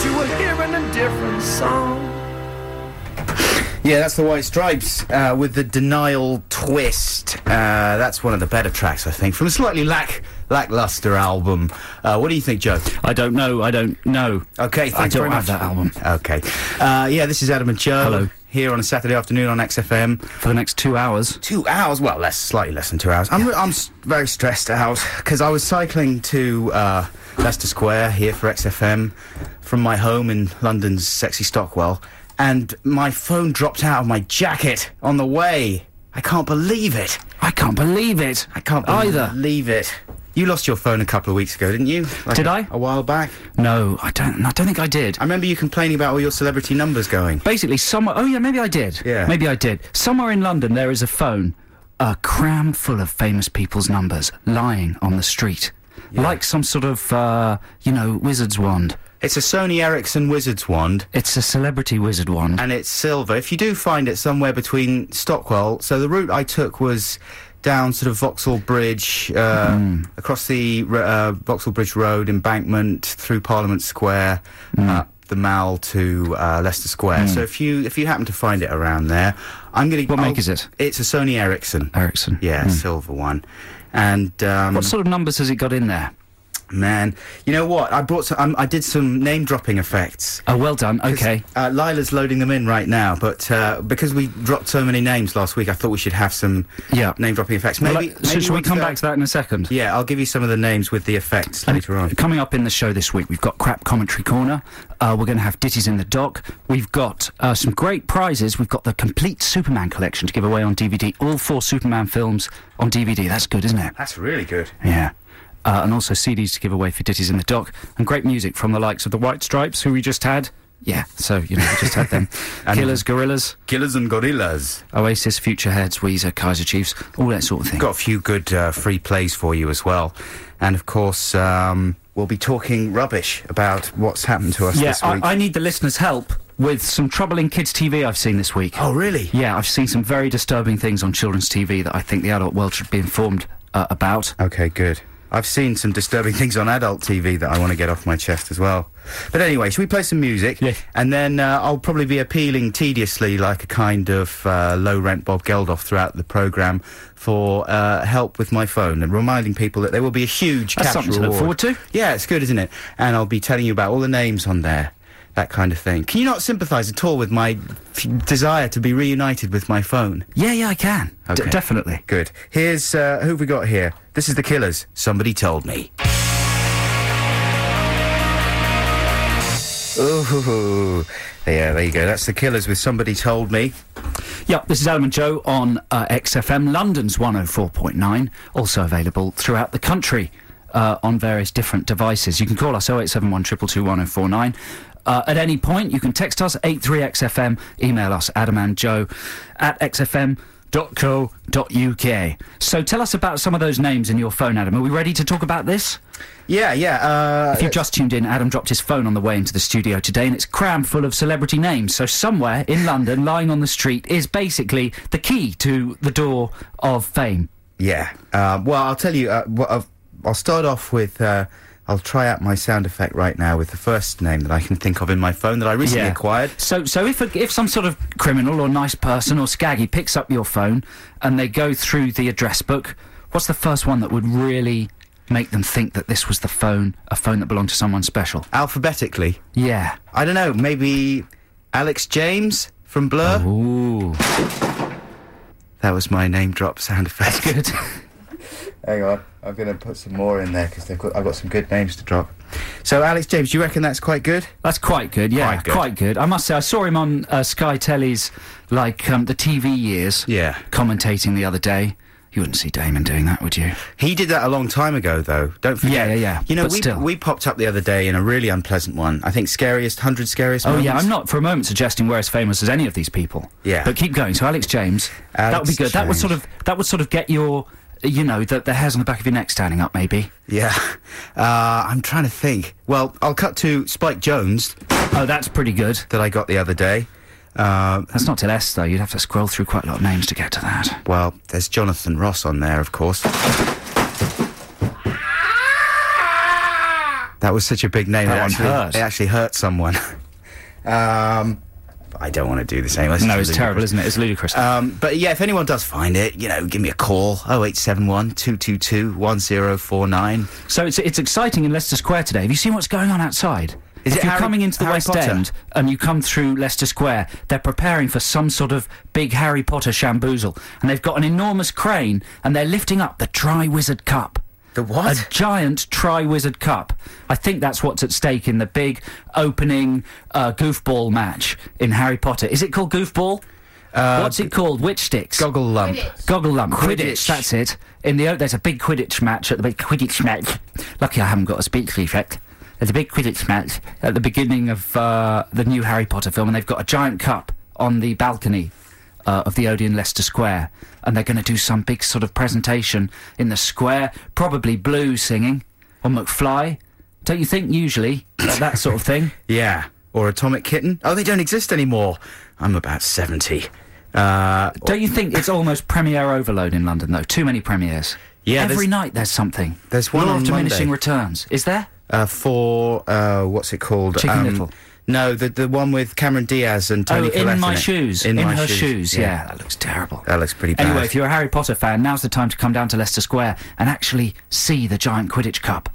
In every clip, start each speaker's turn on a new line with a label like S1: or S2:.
S1: you were hearing a different song.
S2: Yeah, that's the White Stripes with the Denial Twist. That's one of the better tracks, I think, from a slightly lackluster album. What do you think, Joe?
S3: I don't know.
S2: Okay, thanks very much.
S3: I don't have that album.
S2: Okay. Yeah, this is Adam and Joe.
S3: Hello.
S2: Here on a Saturday afternoon on XFM.
S3: For the next 2 hours.
S2: 2 hours? Well, slightly less than 2 hours. I'm very stressed out because I was cycling to Leicester Square here for XFM from my home in London's sexy Stockwell, and my phone dropped out of my jacket on the way. I can't believe it.
S3: I can't believe it.
S2: I can't believe it. You lost your phone a couple of weeks ago, didn't you?
S3: Did I?
S2: A while back?
S3: No, I don't think I did.
S2: I remember you complaining about all your celebrity numbers going.
S3: Basically, somewhere... Oh, yeah, maybe I did.
S2: Yeah.
S3: Maybe I did. Somewhere in London, there is a phone, cram full of famous people's numbers, lying on the street.
S2: Yeah.
S3: Like some sort of, wizard's wand.
S2: It's a Sony Ericsson Wizard's Wand.
S3: It's a celebrity wizard wand.
S2: And it's silver. If you do find it somewhere between Stockwell... So the route I took was down sort of Vauxhall Bridge, across the Vauxhall Bridge Road, Embankment, through Parliament Square, up the Mall to Leicester Square. So if you happen to find it around there, I'm going to...
S3: What make is it?
S2: It's a Sony Ericsson.
S3: Ericsson.
S2: Yeah, silver one. And...
S3: what sort of numbers has it got in there?
S2: Man, you know what? I brought some. I did some name-dropping effects.
S3: Oh, well done. Okay.
S2: Lila's loading them in right now, but because we dropped so many names last week, I thought we should have some name-dropping effects. Maybe
S3: should we come back to that in a second?
S2: Yeah, I'll give you some of the names with the effects later on.
S3: Coming up in the show this week, we've got Crap Commentary Corner. We're going to have Ditties in the Dock. We've got some great prizes. We've got the complete Superman collection to give away on DVD. All 4 Superman films on DVD. That's good, isn't it?
S2: That's really good.
S3: Yeah. And also CDs to give away for Ditties in the Dock, and great music from the likes of the White Stripes, who we just had. Yeah, so, we just had them. Killers,
S2: Killers and Gorillas.
S3: Oasis, Futureheads, Weezer, Kaiser Chiefs, all that sort of thing.
S2: Got a few good free plays for you as well. And, of course, we'll be talking rubbish about what's happened to us this week.
S3: I need the listeners' help with some troubling kids' TV I've seen this week.
S2: Oh, really?
S3: Yeah, I've seen some very disturbing things on children's TV that I think the adult world should be informed about.
S2: Okay, good. I've seen some disturbing things on adult TV that I want to get off my chest as well. But anyway, should we play some music?
S3: Yeah.
S2: And then I'll probably be appealing tediously like a kind of low-rent Bob Geldof throughout the programme for help with my phone and reminding people that there will be a huge cash
S3: something to look
S2: reward.
S3: forward to.
S2: Yeah, it's good, isn't it? And I'll be telling you about all the names on there. That kind of thing. Can you not sympathise at all with my desire to be reunited with my phone?
S3: Yeah, I can.
S2: Okay.
S3: Definitely.
S2: Good. Here's, who have we got here? This is the Killers. Somebody Told Me. Ooh. Yeah, there you go. That's the Killers with Somebody Told Me.
S3: Yep, this is Adam and Joe on XFM, London's 104.9. Also available throughout the country on various different devices. You can call us 0871 222 1049. At any point, you can text us, 83XFM, email us, adamandjoe@xfm.co.uk. So tell us about some of those names in your phone, Adam. Are we ready to talk about this?
S2: Yeah.
S3: If you've just tuned in, Adam dropped his phone on the way into the studio today, and it's crammed full of celebrity names. So somewhere in London, lying on the street, is basically the key to the door of fame.
S2: Yeah. Well, I'll tell you, I'll start off with... I'll try out my sound effect right now with the first name that I can think of in my phone that I recently acquired.
S3: So if some sort of criminal or nice person or scaggy picks up your phone and they go through the address book, what's the first one that would really make them think that this was a phone that belonged to someone special?
S2: Alphabetically?
S3: Yeah.
S2: I don't know, maybe Alex James from Blur?
S3: Ooh.
S2: That was my name drop sound effect.
S3: Good.
S2: Hang on, I'm going to put some more in there because I've got some good names to drop. So, Alex James, do you reckon that's quite good?
S3: That's quite good, yeah.
S2: Quite good.
S3: I must say, I saw him on Sky Telly's, the TV years, commentating the other day. You wouldn't see Damon doing that, would you?
S2: He did that a long time ago, though. Don't forget.
S3: Yeah.
S2: You know, we popped up the other day in a really unpleasant one. I think 100 Scariest Moments.
S3: Oh, yeah, I'm not for a moment suggesting we're as famous as any of these people.
S2: Yeah.
S3: But keep going. So, Alex James, that would be good.
S2: James.
S3: That would sort of get your... the hairs on the back of your neck standing up, maybe.
S2: Yeah. I'm trying to think. Well, I'll cut to Spike Jones.
S3: Oh, that's pretty good.
S2: That I got the other day.
S3: That's not till S, though. You'd have to scroll through quite a lot of names to get to that.
S2: Well, there's Jonathan Ross on there, of course. That was such a big name.
S3: That one hurt.
S2: It actually hurt someone. I don't want to do this anymore.
S3: No, it's terrible, isn't it? It's ludicrous.
S2: But yeah, if anyone does find it, give me a call. 0871 222 1049.
S3: So it's exciting in Leicester Square today. Have you seen what's going on outside? If you're coming into the West End and you come through Leicester Square, they're preparing for some sort of big Harry Potter shamboozle. And they've got an enormous crane and they're lifting up the Triwizard Cup.
S2: The what?
S3: A giant Triwizard Cup. I think that's what's at stake in the big opening goofball match in Harry Potter. Is it called goofball? What's it called? Witch sticks?
S2: Goggle lump.
S3: Goggle lump. Quidditch, that's it. There's a big Quidditch match at the big Quidditch match. Lucky I haven't got a speech defect. There's a big Quidditch match at the beginning of the new Harry Potter film, and they've got a giant cup on the balcony of the Odeon Leicester Square, and they're going to do some big sort of presentation in the square, probably Blue singing, or McFly. Don't you think, usually, that sort of thing?
S2: Yeah. Or Atomic Kitten. Oh, they don't exist anymore. I'm about 70.
S3: Don't you think it's almost premiere overload in London, though? Too many premieres.
S2: Yeah,
S3: Every night there's something.
S2: There's one
S3: Law
S2: on
S3: of Diminishing
S2: Monday.
S3: Returns. Is there?
S2: For, what's it called?
S3: Chicken Little.
S2: No, the one with Cameron Diaz and Toni Collette
S3: In My
S2: it.
S3: Shoes. In Her Shoes, yeah. That looks terrible.
S2: That looks pretty bad.
S3: Anyway, if you're a Harry Potter fan, now's the time to come down to Leicester Square and actually see the giant Quidditch Cup.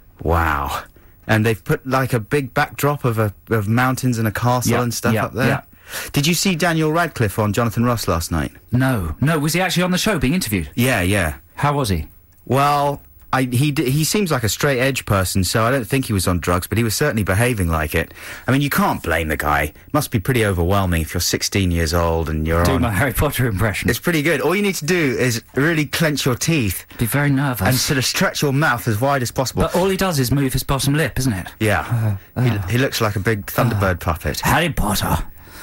S2: Wow. And they've put like a big backdrop of mountains and a castle and stuff up there.
S3: Yeah.
S2: Did you see Daniel Radcliffe on Jonathan Ross last night?
S3: No. Was he actually on the show being interviewed?
S2: Yeah.
S3: How was he?
S2: Well, he seems like a straight edge person, so I don't think he was on drugs, but he was certainly behaving like it. I mean, you can't blame the guy. It must be pretty overwhelming if you're 16 years old and you're
S3: Do
S2: on...
S3: my Harry Potter impression.
S2: It's pretty good. All you need to do is really clench your teeth
S3: Be very nervous.
S2: and sort of stretch your mouth as wide as possible.
S3: But all he does is move his bottom lip, isn't it?
S2: Yeah. He looks like a big Thunderbird puppet.
S3: Harry Potter.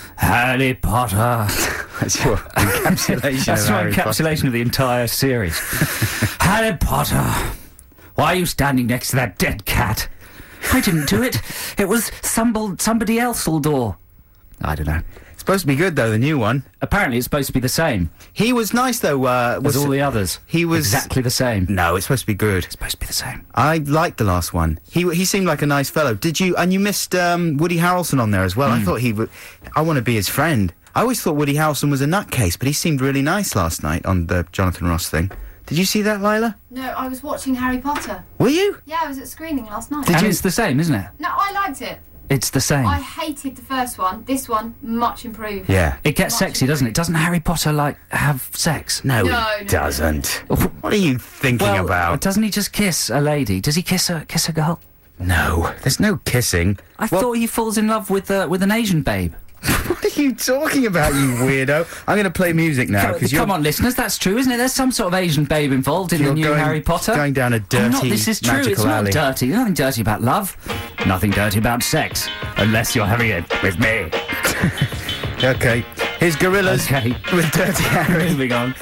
S3: Harry Potter.
S2: That's your encapsulation
S3: That's
S2: of
S3: my
S2: Harry Potter.
S3: encapsulation of the entire series. Harry Potter. Why are you standing next to that dead cat? I didn't do it. It was somebody else all door. I don't know.
S2: It's supposed to be good, though, the new one.
S3: Apparently it's supposed to be the same
S2: He was nice, though.
S3: as all the others.
S2: He was...
S3: Exactly the same.
S2: No, it's supposed to be good.
S3: It's supposed to be the same.
S2: I liked the last one. He seemed like a nice fellow. Did you? And you missed Woody Harrelson on there as well. I thought he would... I want to be his friend. I always thought Woody Harrelson was a nutcase, but he seemed really nice last night on the Jonathan Ross thing. Did you see that, Lila?
S4: No, I was watching Harry Potter.
S2: Were you?
S4: Yeah, I was at screening last night.
S3: And it's the same, isn't it?
S4: No, I liked it.
S3: It's the same.
S4: I hated the first one. This one, much improved.
S2: Yeah.
S3: It gets
S4: Much
S3: sexy, doesn't it?
S4: improved.
S3: Doesn't Harry Potter, have sex?
S2: No,
S4: No,
S2: he
S4: no,
S2: doesn't. What are you thinking
S3: Well,
S2: about?
S3: doesn't he just kiss a lady? Does he kiss a girl?
S2: No, there's no kissing.
S3: I thought he falls in love with an Asian babe.
S2: What are you talking about, you weirdo? I'm going to play music now because
S3: Come on, listeners, that's true, isn't it? There's some sort of Asian babe involved in the
S2: You're
S3: new
S2: going-
S3: Harry Potter.
S2: going down a dirty,
S3: This is true. It's
S2: magical
S3: not
S2: alley.
S3: dirty. There's nothing dirty about love. Nothing dirty about sex, unless you're having it with me.
S2: Okay, here's Gorillas
S3: Okay.
S2: with Dirty Harry.
S3: Moving on.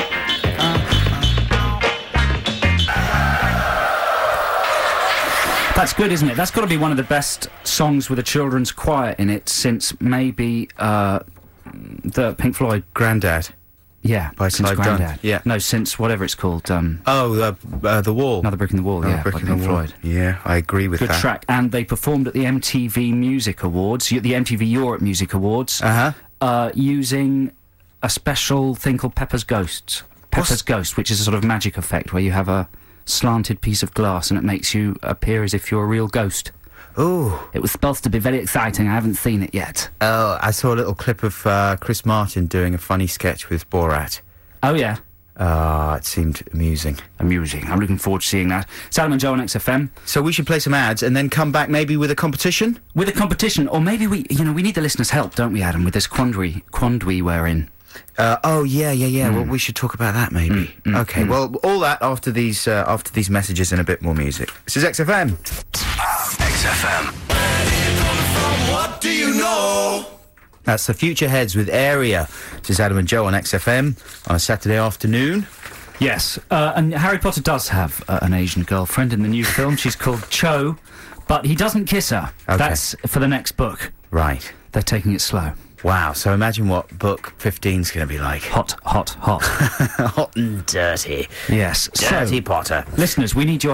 S3: That's good, isn't it? That's got to be one of the best songs with a children's choir in it since maybe the Pink Floyd.
S2: Grandad.
S3: Yeah,
S2: By
S3: since
S2: Clive Dunn,
S3: Grandad.
S2: yeah.
S3: No, since whatever it's called.
S2: Oh, the Wall.
S3: Another Brick in the Wall.
S2: Another
S3: Yeah,
S2: Brick
S3: by
S2: in
S3: Pink
S2: the Wall.
S3: Floyd.
S2: Yeah, I agree with
S3: Good
S2: that.
S3: track. And they performed at the MTV Music Awards, the MTV Europe Music Awards, using a special thing called Pepper's Ghosts. Pepper's Ghost, which is a sort of magic effect where you have a slanted piece of glass and it makes you appear as if you're a real ghost.
S2: Ooh.
S3: It was supposed to be very exciting. I haven't seen it yet.
S2: Oh, I saw a little clip of Chris Martin doing a funny sketch with Borat.
S3: Oh, yeah.
S2: It seemed amusing.
S3: Amusing. I'm looking forward to seeing that. Salem and Joe on XFM.
S2: So we should play some ads and then come back maybe with a competition?
S3: With a competition, or maybe we need the listeners' help, don't we, Adam, with this quandary we're in.
S2: Yeah. Well, we should talk about that maybe. Okay. Well, all that after these messages and a bit more music. This is XFM.
S1: XFM. What do you know?
S2: That's the Future Heads with Area. This is Adam and Joe on XFM on a Saturday afternoon.
S3: Yes, and Harry Potter does have an Asian girlfriend in the new film. She's called Cho, but he doesn't kiss her.
S2: Okay.
S3: That's for the next book.
S2: Right.
S3: They're taking it slow.
S2: Wow. So imagine what book 15's going to be like.
S3: Hot, hot, hot.
S2: Hot and dirty.
S3: Yes.
S2: Dirty
S3: So,
S2: Potter.
S3: listeners, we need your help.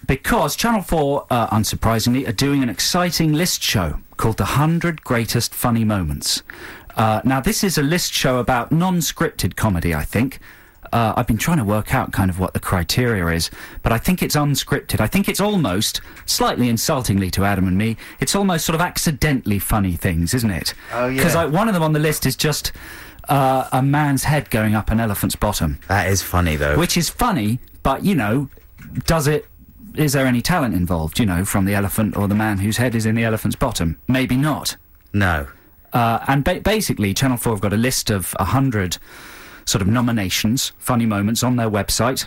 S3: Because Channel 4, unsurprisingly, are doing an exciting list show called The 100 Greatest Funny Moments. Now, this is a list show about non-scripted comedy, I think. I've been trying to work out kind of what the criteria is, but I think it's unscripted. I think it's almost, slightly insultingly to Adam and me, it's almost sort of accidentally funny things, isn't it?
S2: Oh, yeah.
S3: Because one of them on the list is just a man's head going up an elephant's bottom.
S2: That is funny, though.
S3: Which is funny, but, you know, is there any talent involved, you know, from the elephant or the man whose head is in the elephant's bottom? Maybe not.
S2: No.
S3: And basically, Channel 4 have got a list of 100 sort of nominations, funny moments, on their website,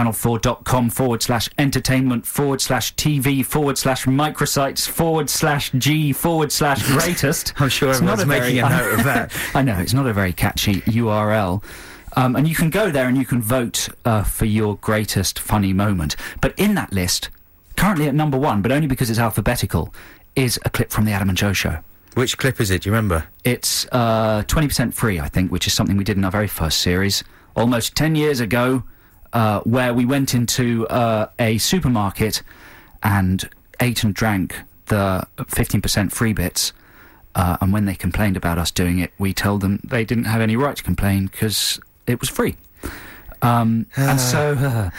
S3: channel4.com/entertainment/microsites/G/greatest.
S2: I'm sure everyone's making a note of that.
S3: I know, it's not a very catchy URL. And you can go there and you can vote for your greatest funny moment. But in that list, currently at number 1, but only because it's alphabetical, is a clip from The Adam and Joe Show.
S2: Which clip is it? Do you remember?
S3: It's 20% free, I think, which is something we did in our very first series, almost 10 years ago, where we went into a supermarket and ate and drank the 15% free bits. And when they complained about us doing it, we told them they didn't have any right to complain because it was free. And so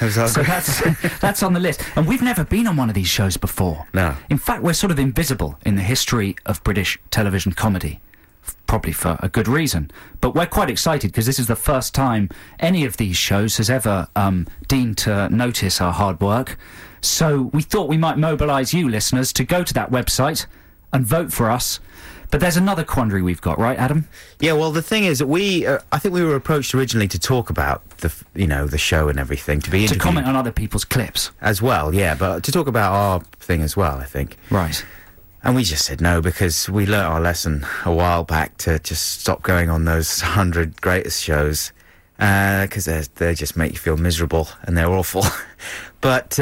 S3: that's on the list. And we've never been on one of these shows before.
S2: No.
S3: In fact, we're sort of invisible in the history of British television comedy, probably for a good reason. But we're quite excited because this is the first time any of these shows has ever deigned to notice our hard work. So we thought we might mobilise you, listeners, to go to that website and vote for us. But there's another quandary we've got, right, Adam?
S2: Yeah, well, the thing is that I think we were approached originally to talk about the show and everything, to be interviewed.
S3: To comment on other people's clips.
S2: As well, yeah, but to talk about our thing as well, I think.
S3: Right.
S2: And we just said no, because we learnt our lesson a while back to just stop going on those 100 greatest shows, because they just make you feel miserable, and they're awful. But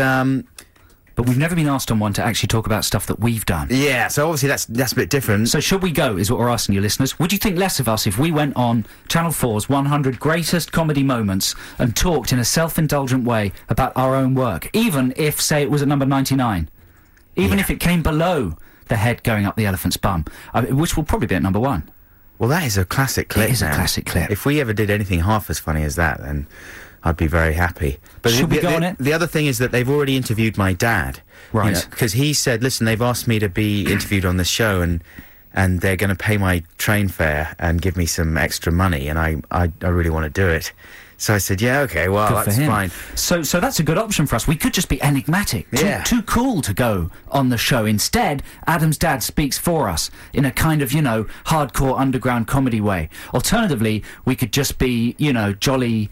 S3: we've never been asked on one to actually talk about stuff that we've done.
S2: yeah, so obviously that's a bit different.
S3: So should we go, is what we're asking you, listeners. Would you think less of us if we went on Channel 4's 100 Greatest Comedy Moments and talked in a self-indulgent way about our own work, even if, say, it was at number 99? Even if it came below the head going up the elephant's bum, which will probably be at number 1.
S2: Well, that is a classic clip.
S3: It is a
S2: now.
S3: classic clip.
S2: If we ever did anything half as funny as that, then I'd be very happy. But
S3: Should we go on it?
S2: The other thing is that they've already interviewed my dad.
S3: Right.
S2: Because he said, listen, they've asked me to be interviewed on this show, and they're going to pay my train fare and give me some extra money, and I really want to do it. So I said, yeah, okay, well,
S3: Good for
S2: that's
S3: him.
S2: fine.
S3: So that's a good option for us. We could just be enigmatic.
S2: Yeah.
S3: Too cool to go on the show. Instead, Adam's dad speaks for us in a kind of, hardcore underground comedy way. Alternatively, we could just be, jolly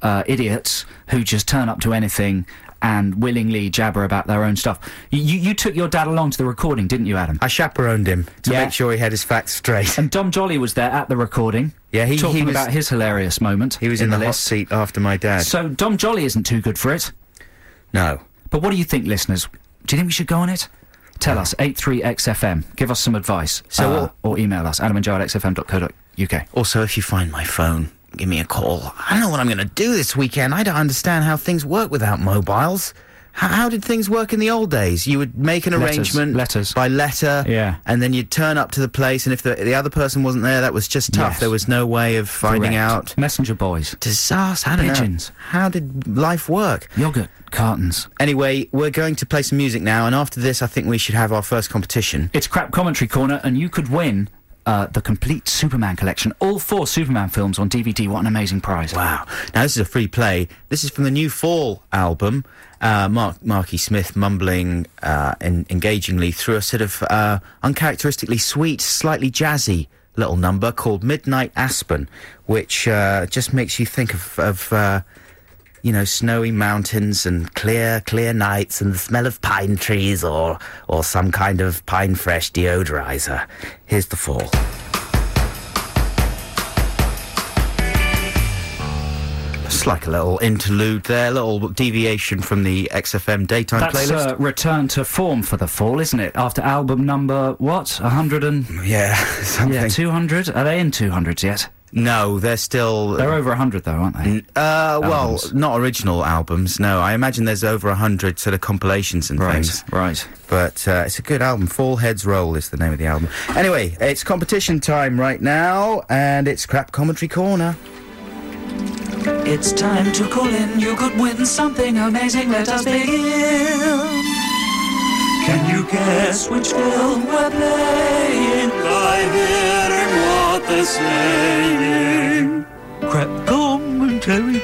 S3: idiots who just turn up to anything and willingly jabber about their own stuff. You took your dad along to the recording, didn't you, Adam?
S2: I chaperoned him to
S3: Yeah.
S2: make sure he had his facts straight.
S3: And Dom Jolly was there at the recording.
S2: Yeah, he
S3: talking
S2: was-
S3: about his hilarious moment.
S2: He was in the hot
S3: list.
S2: seat after my dad.
S3: So Dom Jolly isn't too good for it.
S2: No.
S3: But what do you think, listeners? Do you think we should go on it? Tell us, 83XFM. Give us some advice. Or email us, adamandjoe@xfm.co.uk.
S2: Also, if you find my phone, give me a call. I don't know what I'm going to do this weekend. I don't understand how things work without mobiles. How did things work in the old days? You would make an arrangement
S3: Letters.
S2: by letter,
S3: Yeah.
S2: and then you'd turn up to the place, and if the other person wasn't there, that was just tough.
S3: Yes.
S2: There was no way of finding
S3: Correct.
S2: out.
S3: Messenger boys.
S2: Disaster. I don't
S3: Pigeons.
S2: know. How did life work?
S3: Yogurt cartons.
S2: Anyway, we're going to play some music now, and after this, I think we should have our first competition.
S3: It's Crap Commentary Corner, and you could win the complete Superman collection. All 4 Superman films on DVD. What an amazing prize.
S2: Wow. Now, this is a free play. This is from the new Fall album. Marky Smith mumbling engagingly through a sort of uncharacteristically sweet, slightly jazzy little number called Midnight Aspen, which just makes you think of snowy mountains and clear nights and the smell of pine trees or some kind of pine fresh deodorizer. Here's the Fall. It's like a little interlude there, a little deviation from the XFM daytime
S3: That's
S2: playlist.
S3: return to form for the Fall, isn't it? After album number, 100 and...
S2: Yeah, something.
S3: Yeah, 200? Are they in 200s yet?
S2: No, they're still...
S3: They're over 100, though, aren't they?
S2: well,
S3: Albums.
S2: not original albums, no. I imagine there's over 100 sort of compilations and things.
S3: Right.
S2: But it's a good album. Full Heads Roll is the name of the album. Anyway, it's competition time right now, and it's Crap Commentary Corner.
S3: It's time to call in. You could win something amazing. Let us begin. Can you guess which film we're playing by hearing what they're saying? Crap Commentary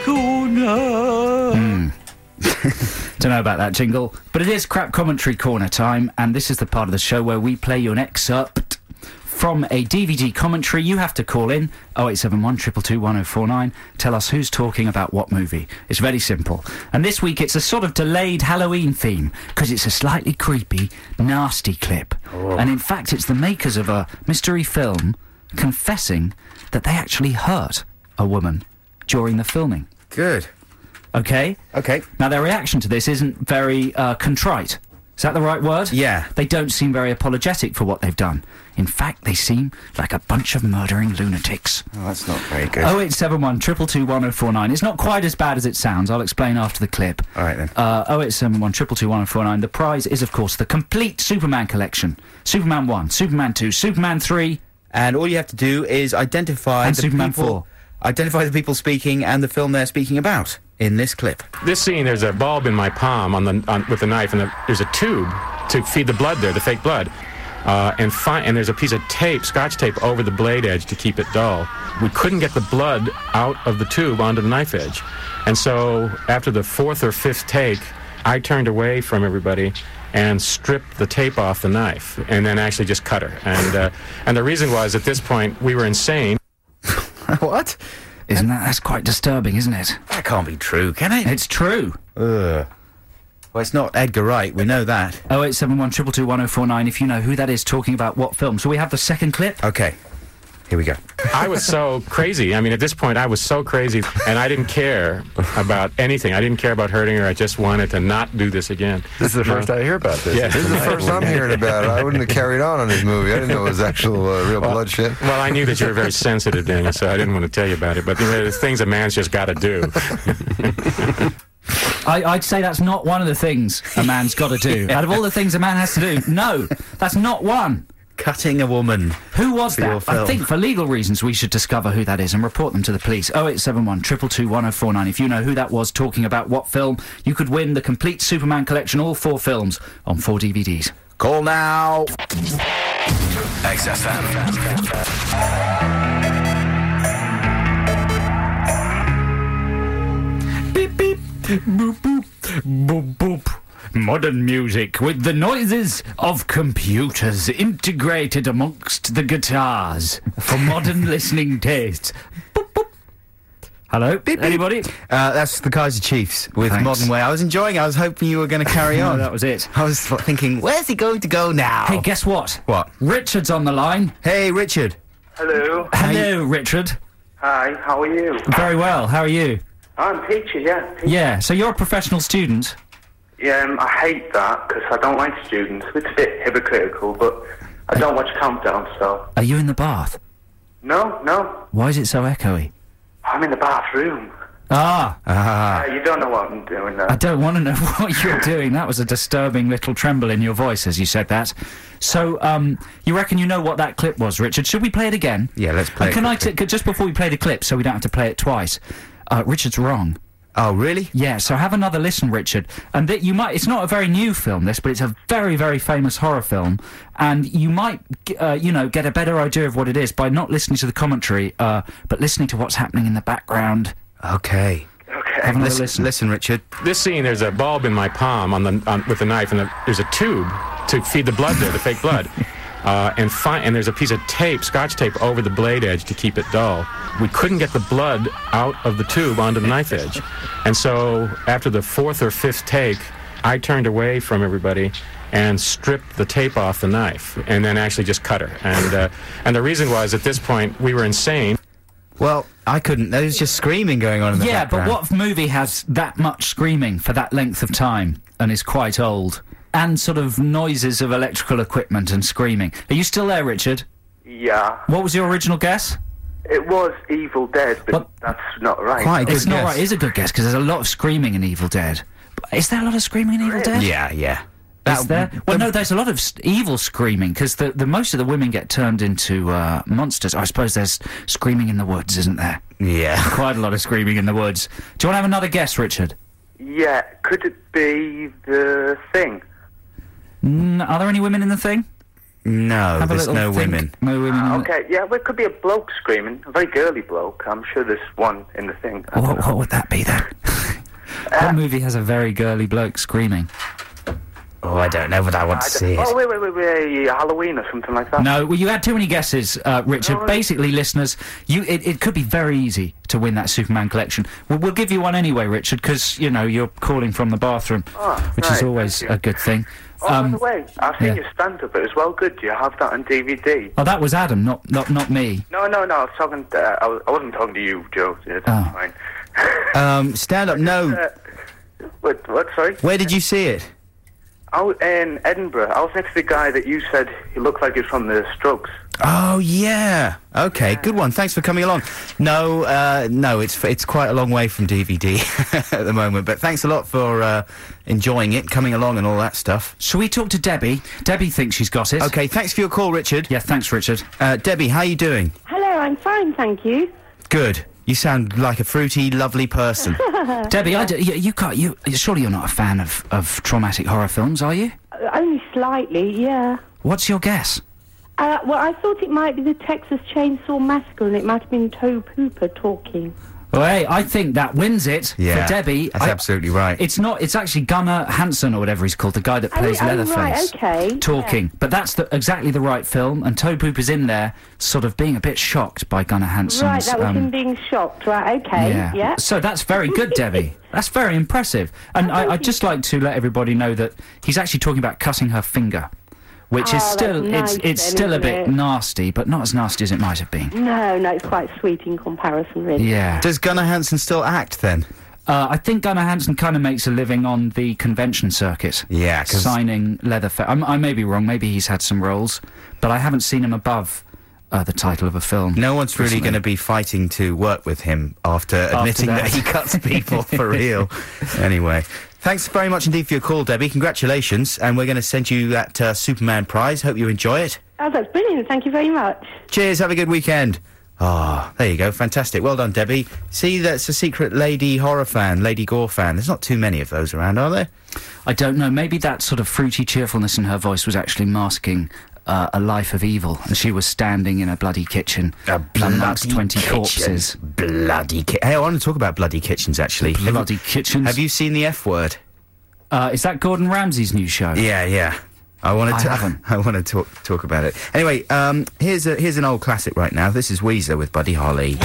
S3: Corner. Don't know about that jingle, but it is Crap Commentary Corner time, and this is the part of the show where we play you an excerpt from a DVD commentary. You have to call in 0871 222 1049. Tell us who's talking about what movie. It's very simple. And this week it's a sort of delayed Halloween theme, because it's a slightly creepy, nasty clip. And in fact, it's the makers of a mystery film confessing that they actually hurt a woman during the filming.
S2: Good.
S3: Okay?
S2: Okay.
S3: Now, their reaction to this isn't very contrite. Is that the right word?
S2: Yeah.
S3: They don't seem very apologetic for what they've done. In fact, they seem like a bunch of murdering lunatics.
S2: Oh, that's not very good.
S3: 0871 222 1049. It's not quite as bad as it sounds. I'll explain after the clip.
S2: All right, then.
S3: 0871 222 1049. The prize is, of course, the complete Superman collection. Superman 1, Superman 2, Superman 3...
S2: And all you have to do is identify
S3: And
S2: the
S3: Superman
S2: people...
S3: 4.
S2: Identify the people speaking and the film they're speaking about in this clip.
S5: This scene, there's a bulb in my palm with the knife, and there's a tube to feed the blood there, the fake blood. And there's a piece of tape, scotch tape, over the blade edge to keep it dull. We couldn't get the blood out of the tube onto the knife edge. And so after the fourth or fifth take, I turned away from everybody and stripped the tape off the knife, and then actually just cut her. And the reason was, at this point, we were insane.
S2: What?
S3: That's quite disturbing, isn't it?
S2: That can't be true, can it?
S3: It's true.
S2: Ugh. Well, it's not Edgar Wright, we know that.
S3: 0871 222 1049 if you know who that is talking about what film. So we have the second clip.
S2: Okay, here we go.
S5: I was so crazy. I mean, at this point, I was so crazy, and I didn't care about anything. I didn't care about hurting her. I just wanted to not do this again.
S6: This is the first I hear about this.
S5: Yeah.
S6: This is the first I'm hearing about it. I wouldn't have carried on this movie. I didn't know it was actual real bloodshed.
S5: Well, I knew that you were very sensitive, Daniel, so I didn't want to tell you about it. But there's things a man's just got to do.
S3: I'd say that's not one of the things a man's got to do. Out of all the things a man has to do, no, that's not one.
S2: Cutting a woman.
S3: Who was
S2: your
S3: that?
S2: film.
S3: I think for legal reasons we should discover who that is and report them to the police. 0871 222 1049. If you know who that was talking about what film, you could win the complete Superman collection, all 4 films, on 4 DVDs.
S2: Call now.
S3: Beep, beep, boop, boop, boop, boop. Modern music with the noises of computers integrated amongst the guitars for modern listening tastes. Boop, boop. Hello?
S2: Beep, beep.
S3: Anybody?
S2: That's the Kaiser Chiefs with
S3: Thanks.
S2: Modern Way. I was enjoying it. I was hoping you were going to carry
S3: No,
S2: on.
S3: that was it.
S2: I was thinking, where's he going to go now?
S3: Hey, guess what?
S2: What?
S3: Richard's on the line.
S2: Hey, Richard.
S7: Hello.
S3: Hello, Richard.
S7: Hi, how are you?
S3: Very well. How are you?
S7: I'm teacher, yeah.
S3: Yeah, so you're a professional student.
S7: Yeah, I hate that because I don't like students. It's a bit hypocritical, but I don't watch Countdown, so...
S3: Are you in the bath?
S7: No.
S3: Why is it so echoey?
S7: I'm in the bathroom.
S3: Ah,
S7: You don't know what I'm doing now.
S3: I don't want to know what you're doing. That was a disturbing little tremble in your voice as you said that. So, you reckon you know what that clip was, Richard? Should we play it again?
S2: Yeah, let's play
S3: Can
S2: it.
S3: just before we play the clip, so we don't have to play it twice, Richard's wrong.
S2: Oh, really?
S3: Yeah, so have another listen, Richard. And you might, it's not a very new film, this, but it's a very, very famous horror film. And you might, get a better idea of what it is by not listening to the commentary, but listening to what's happening in the background.
S2: Okay.
S3: Have another listen.
S2: Listen, Richard.
S5: This scene, there's a bulb in my palm with the knife, and there's a tube to feed the blood there, the fake blood. And there's a piece of tape, scotch tape, over the blade edge to keep it dull. We couldn't get the blood out of the tube onto the knife edge. And so after the fourth or fifth take, I turned away from everybody and stripped the tape off the knife, and then actually just cut her. And the reason was, at this point, we were insane.
S2: Well, I couldn't. There was just screaming going on in the background.
S3: But what movie has that much screaming for that length of time and is quite old? And sort of noises of electrical equipment and screaming. Are you still there, Richard?
S7: Yeah.
S3: What was your original guess?
S7: It was Evil Dead, but
S3: Well,
S7: that's not right.
S2: quite a good
S3: It's not
S2: guess.
S3: right. It's a good guess because there's a lot of screaming in Evil Dead. But is there a lot of screaming in Evil Dead?
S2: Yeah.
S3: Is there? Well, no, there's a lot of evil screaming because the most of the women get turned into monsters. I suppose there's screaming in the woods, isn't there?
S2: Yeah.
S3: Quite a lot of screaming in the woods. Do you want to have another guess, Richard?
S7: Yeah, could it be The Thing?
S3: Are there any women in the thing?
S2: No,
S3: Have a
S2: there's
S3: little
S2: no
S3: think.
S2: women.
S3: No women. In
S7: Okay, yeah, well, it could be a bloke screaming, a very girly bloke. I'm sure there's one in The Thing.
S3: The... What would that be then? What movie has a very girly bloke screaming?
S2: Oh, I don't know, but I want to see it.
S7: Oh, wait, Halloween or something like that.
S3: No, well, you had too many guesses, Richard.
S7: No.
S3: Basically, listeners, it could be very easy to win that Superman collection. We'll give you one anyway, Richard, because, you know, you're calling from the bathroom, which is
S7: right,
S3: always
S7: thank you.
S3: a good thing.
S7: Oh, by the way, I've seen
S3: yeah.
S7: your stand-up. It was well good. Do you have that on DVD?
S3: Oh, that was Adam, not me.
S7: No, I was talking... I wasn't talking to you, Joe. Yeah, that's fine.
S2: Stand up, no.
S7: What, sorry?
S2: Where did you see it?
S7: I was in Edinburgh. I was next to the guy that you said he looked like he's from the Strokes.
S2: Oh, yeah. Okay, good one. Thanks for coming along. No, it's quite a long way from DVD at the moment, but thanks a lot for enjoying it, coming along and all that stuff.
S3: Shall we talk to Debbie? Debbie thinks she's got it.
S2: Okay, thanks for your call, Richard.
S3: Yeah, thanks, Richard.
S2: Debbie, how you doing?
S8: Hello, I'm fine, thank you.
S2: Good. You sound like a fruity, lovely person.
S3: Debbie, you can't. Surely you're not a fan of traumatic horror films, are you?
S8: Only slightly, yeah.
S3: What's your guess?
S8: Well, I thought it might be the Texas Chainsaw Massacre, and it might have been Tobe Hooper talking.
S3: Well, hey, I think that wins it for Debbie.
S2: That's absolutely right.
S3: It's not. It's actually Gunnar Hansen or whatever he's called, the guy that plays Leatherface.
S8: Right, okay.
S3: Talking,
S8: yeah.
S3: but that's exactly the right film, and Tobe Hooper's in there, sort of being a bit shocked by Gunnar Hansen's.
S8: Right, that was him being shocked. Right, okay. Yeah.
S3: So that's very good, Debbie. That's very impressive. And I'd just like to let everybody know that he's actually talking about cutting her finger. Which is still,
S8: nice
S3: it's still a bit nasty, but not as nasty as it might have been.
S8: No, it's quite sweet in comparison, really.
S3: Yeah.
S2: Does Gunnar Hansen still act, then?
S3: I think Gunnar Hansen kind of makes a living on the convention circuit.
S2: Yeah, 'cause
S3: signing Leatherface. I may be wrong, maybe he's had some roles, but I haven't seen him above the title of a film.
S2: No one's really
S3: recently.
S2: going to be fighting to work with him after admitting that he cuts people for real. Anyway, thanks very much indeed for your call, Debbie. Congratulations, and we're going to send you that Superman prize. Hope you enjoy it.
S8: Oh, that's brilliant. Thank you very much.
S2: Cheers, have a good weekend. Ah, there you go, fantastic. Well done, Debbie. See, that's a secret lady horror fan, Lady Gore fan. There's not too many of those around, are there?
S3: I don't know, maybe that sort of fruity cheerfulness in her voice was actually masking a life of evil, and she was standing in a bloody kitchen amongst 20 corpses.
S2: Bloody kitchen. Hey, I want to talk about bloody kitchens, actually.
S3: Bloody kitchens.
S2: Have you seen the F Word?
S3: Is that Gordon Ramsay's new show?
S2: Yeah. I
S3: haven't.
S2: I want to talk about it. Anyway, here's an old classic right now. This is Weezer with Buddy Holly.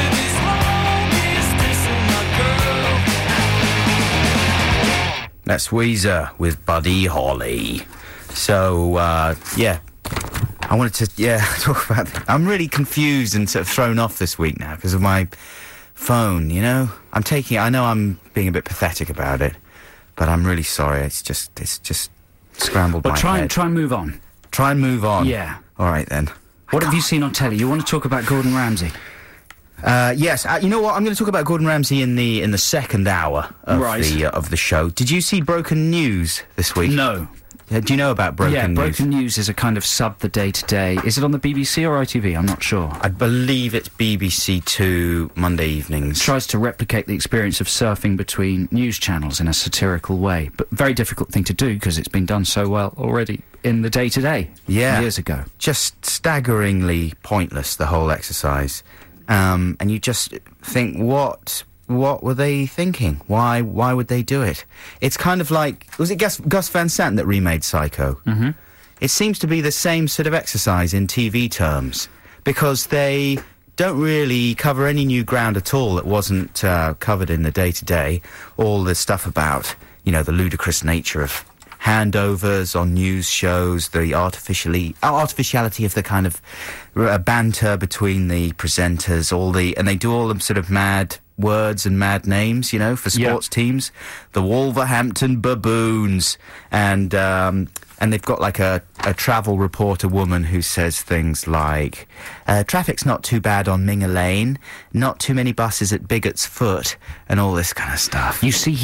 S2: That's Weezer with Buddy Holly. So, yeah. I wanted to, talk about... I'm really confused and sort of thrown off this week now because of my phone, you know? I know I'm being a bit pathetic about it, but I'm really sorry. It's just scrambled my head.
S3: Try and move on.
S2: Try and move on?
S3: Yeah.
S2: All right, then.
S3: What have you seen on telly? You want to talk about Gordon Ramsay?
S2: Yes. You know what? I'm going to talk about Gordon Ramsay in the second hour of of the show. Did you see Broken News this week?
S3: No.
S2: Do you know about Broken News?
S3: Yeah, Broken News is a kind of sub The Day Today. Is it on the BBC or ITV? I'm not sure.
S2: I believe it's BBC 2 Monday evenings.
S3: Tries to replicate the experience of surfing between news channels in a satirical way, but very difficult thing to do because it's been done so well already in The Day Today years ago.
S2: Just staggeringly pointless, the whole exercise. And you just think, what were they thinking? Why would they do it? It's kind of like... Was it Gus Van Sant that remade Psycho? Mm-hmm. It seems to be the same sort of exercise in TV terms, because they don't really cover any new ground at all that wasn't covered in The Day Today. All the stuff about, the ludicrous nature of handovers on news shows, the artificiality of the kind of banter between the presenters, and they do all them sort of mad words and mad names, for sports teams. The Wolverhampton Baboons, and and they've got like a travel reporter woman who says things like, traffic's not too bad on Minger Lane, not too many buses at Bigot's Foot, and all this kind of stuff.
S3: You see,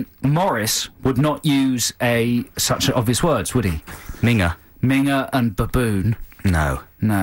S3: Morris would not use such obvious words, would he?
S2: Minger
S3: and baboon.
S2: No.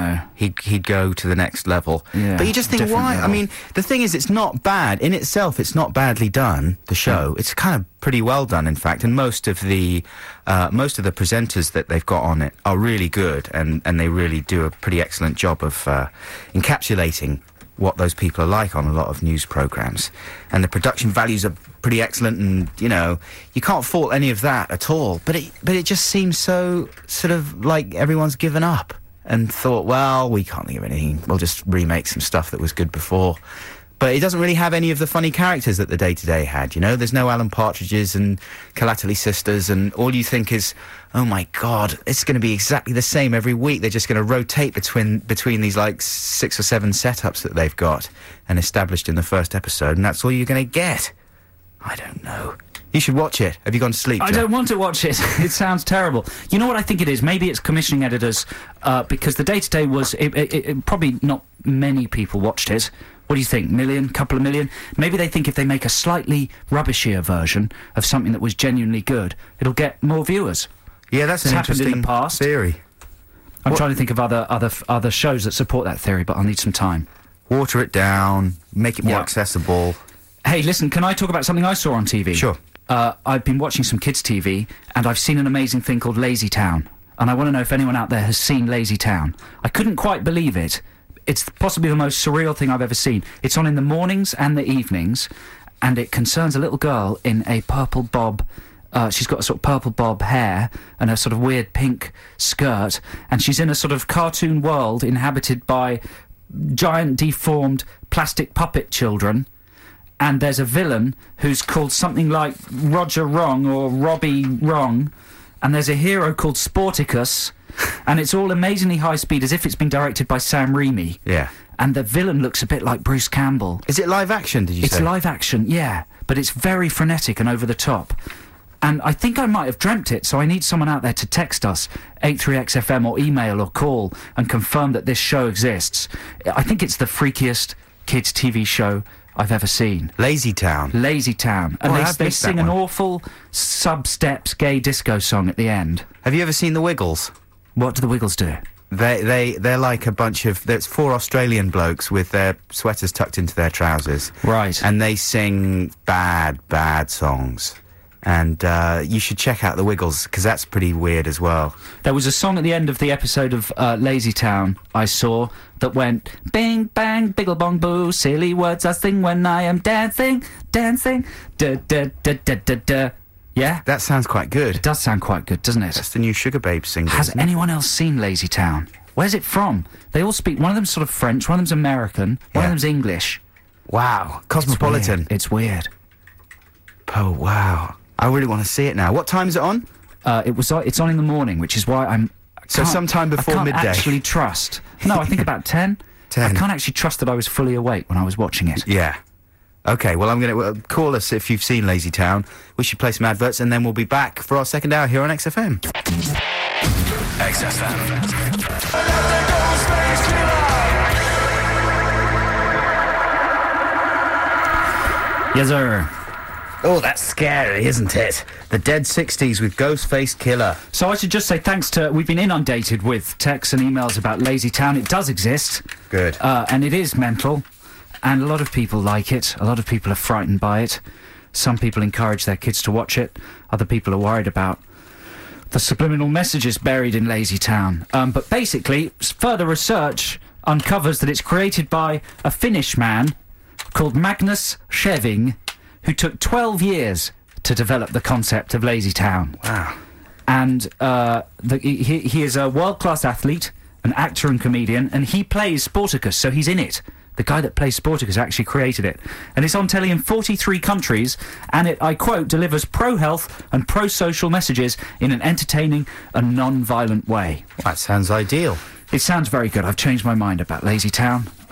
S2: He'd go to the next level.
S3: Yeah,
S2: but you just think, why? I mean, the thing is, it's not bad. In itself, it's not badly done, the show. It's kind of pretty well done, in fact, and most of the presenters that they've got on it are really good, and they really do a pretty excellent job of encapsulating what those people are like on a lot of news programmes. And the production values are pretty excellent, and, you know, you can't fault any of that at all. But it just seems so sort of like everyone's given up and thought, well, we can't think of anything, we'll just remake some stuff that was good before. But it doesn't really have any of the funny characters that the Day-to-Day had, you know? There's no Alan Partridges and Calately Sisters, and all you think is, oh my God, it's going to be exactly the same every week. They're just going to rotate between these, like, 6 or 7 setups that they've got and established in the first episode, and that's all you're going to get. I don't know. You should watch it. Have you gone to sleep, Joe?
S3: I don't want to watch it. It sounds terrible. You know what I think it is? Maybe it's commissioning editors, because the Day-to-Day was... probably not many people watched it. What do you think? Couple of million? Maybe they think if they make a slightly rubbishier version of something that was genuinely good, it'll get more viewers.
S2: Yeah, that's an
S3: happened
S2: interesting
S3: in the past.
S2: theory.
S3: I'm trying to think of other shows that support that theory, but I'll need some time.
S2: Water it down, make it more accessible.
S3: Hey, listen, can I talk about something I saw on TV?
S2: Sure.
S3: I've been watching some kids' TV, and I've seen an amazing thing called Lazy Town. And I want to know if anyone out there has seen Lazy Town. I couldn't quite believe it. It's possibly the most surreal thing I've ever seen. It's on in the mornings and the evenings, and it concerns a little girl in a purple bob... she's got a sort of purple bob hair and a sort of weird pink skirt, and she's in a sort of cartoon world inhabited by giant deformed plastic puppet children. And there's a villain who's called something like Roger Wrong or Robbie Wrong, and there's a hero called Sporticus, and it's all amazingly high speed, as if it's been directed by Sam Raimi.
S2: Yeah.
S3: And the villain looks a bit like Bruce Campbell.
S2: Is it live action, did you say?
S3: It's live action, yeah, but it's very frenetic and over the top. And I think I might have dreamt it, so I need someone out there to text us, 83XFM, or email or call, and confirm that this show exists. I think it's the freakiest kids' TV show I've ever seen.
S2: Lazy Town.
S3: Lazy Town. And they sing an awful sub-steps gay disco song at the end.
S2: Have you ever seen the Wiggles?
S3: What do the Wiggles do?
S2: They're like a bunch of... There's 4 Australian blokes with their sweaters tucked into their trousers.
S3: Right.
S2: And they sing bad songs. And you should check out the Wiggles, because that's pretty weird as well.
S3: There was a song at the end of the episode of Lazy Town I saw that went, bing, bang, biggle, bong, boo, silly words I sing when I am dancing, da, da, da, da, da, da. Yeah?
S2: That sounds quite good.
S3: It does sound quite good, doesn't it?
S2: That's the new Sugar Babes single.
S3: Has anyone else seen Lazy Town? Where's it from? They all speak... One of them's sort of French, one of them's American, one of them's English.
S2: Wow. Cosmopolitan.
S3: It's weird.
S2: Oh, wow. I really want to see it now. What time is it on?
S3: It's on in the morning, which is why
S2: So sometime before midday.
S3: I can't actually trust. No, I think about 10.
S2: 10.
S3: I can't actually trust that I was fully awake when I was watching it.
S2: Yeah. Okay, well, I'm going to call us if you've seen Lazy Town. We should play some adverts, and then we'll be back for our second hour here on XFM.
S1: XFM.
S3: Yes, sir.
S2: Oh, that's scary, isn't it? The Dead 60s with Ghostface Killer.
S3: So I should just say thanks to... We've been inundated with texts and emails about Lazy Town. It does exist.
S2: Good.
S3: And it is mental. And a lot of people like it. A lot of people are frightened by it. Some people encourage their kids to watch it. Other people are worried about the subliminal messages buried in Lazy Town. But basically, further research uncovers that it's created by a Finnish man called Magnus Scheving, who took 12 years to develop the concept of Lazy Town.
S2: Wow.
S3: And he is a world-class athlete, an actor and comedian, and he plays Sporticus, so he's in it. The guy that plays Sporticus actually created it. And it's on telly in 43 countries, and it, I quote, delivers pro-health and pro-social messages in an entertaining and non-violent way.
S2: That sounds ideal.
S3: It sounds very good. I've changed my mind about Lazy Town.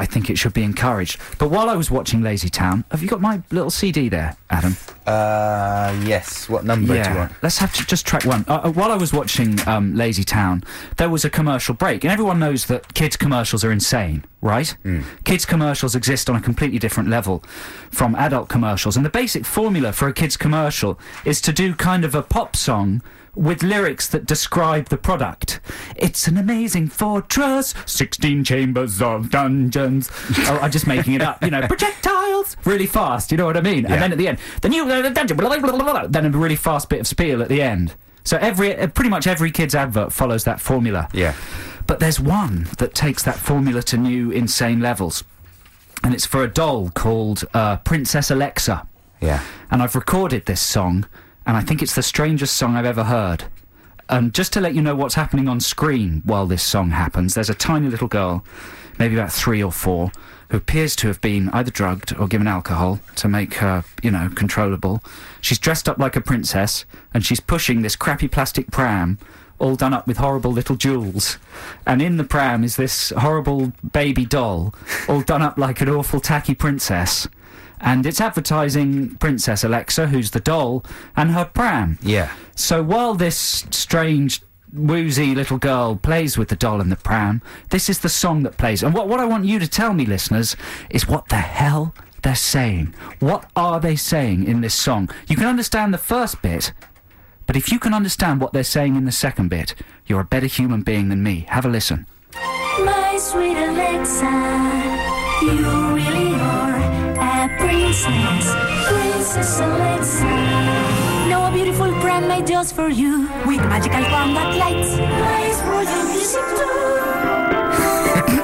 S3: I think it should be encouraged. But while I was watching Lazy Town, have you got my little CD there, Adam?
S2: Yes. What number do you want?
S3: Let's have to just track one. While I was watching Lazy Town, there was a commercial break, and everyone knows that kids' commercials are insane, right? Kids' commercials exist on a completely different level from adult commercials, and the basic formula for a kids' commercial is to do kind of a pop song with lyrics that describe the product. It's an amazing fortress, 16 chambers of dungeons. Oh, I'm just making it up. You know, projectiles, really fast, you know what I mean?
S2: Yeah.
S3: And then at the end, the new dungeon, blah, blah, blah, blah, then a really fast bit of spiel at the end. So pretty much every kid's advert follows that formula.
S2: Yeah.
S3: But there's one that takes that formula to new, insane levels. And it's for a doll called Princess Alexa.
S2: Yeah.
S3: And I've recorded this song, and I think it's the strangest song I've ever heard. Just to let you know what's happening on screen while this song happens, there's a tiny little girl, maybe about 3 or 4, who appears to have been either drugged or given alcohol to make her, controllable. She's dressed up like a princess, and she's pushing this crappy plastic pram, all done up with horrible little jewels. And in the pram is this horrible baby doll, all done up like an awful tacky princess. And it's advertising Princess Alexa, who's the doll, and her pram.
S2: Yeah.
S3: So while this strange, woozy little girl plays with the doll and the pram, this is the song that plays. And what I want you to tell me, listeners, is what the hell they're saying. What are they saying in this song? You can understand the first bit, but if you can understand what they're saying in the second bit, you're a better human being than me. Have a listen.
S9: My sweet Alexa, you really are a princess, Princess Alexa. Know a beautiful pram made just for you, with magical wand that lights. Nice royal music too.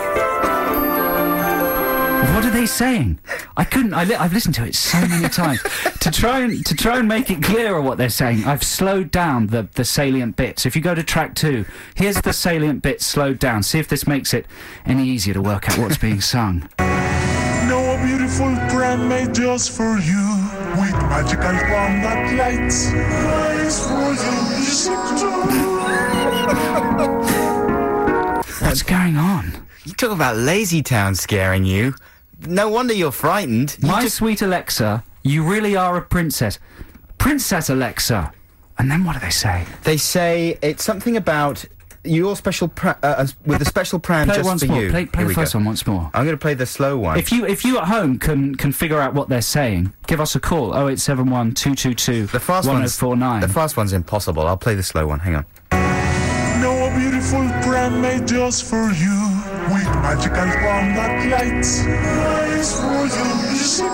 S3: What are they saying? I've listened to it so many times. To try and make it clearer what they're saying, I've slowed down the salient bits. If you go to track 2, here's the salient bits slowed down. See if this makes it any easier to work out what's being sung.
S10: Know a beautiful pram made just for you, with magical wand that lights. Nice royal music too.
S3: What's going on?
S2: You talk about Lazy Town scaring you. No wonder you're frightened.
S3: Sweet Alexa, you really are a princess. Princess Alexa. And then what do they say?
S2: They say it's something about your special with a special pram
S3: Play
S2: just
S3: it once
S2: for
S3: more.
S2: you.
S3: Play the first one once more.
S2: I'm going to play the slow one.
S3: If you at home can figure out what they're saying, give us a call. 0871 222
S2: the fast
S3: 1049.
S2: The fast one's impossible. I'll play the slow one. Hang on.
S10: Know a beautiful pram made just for you, with magical wand that lights. Nice royal music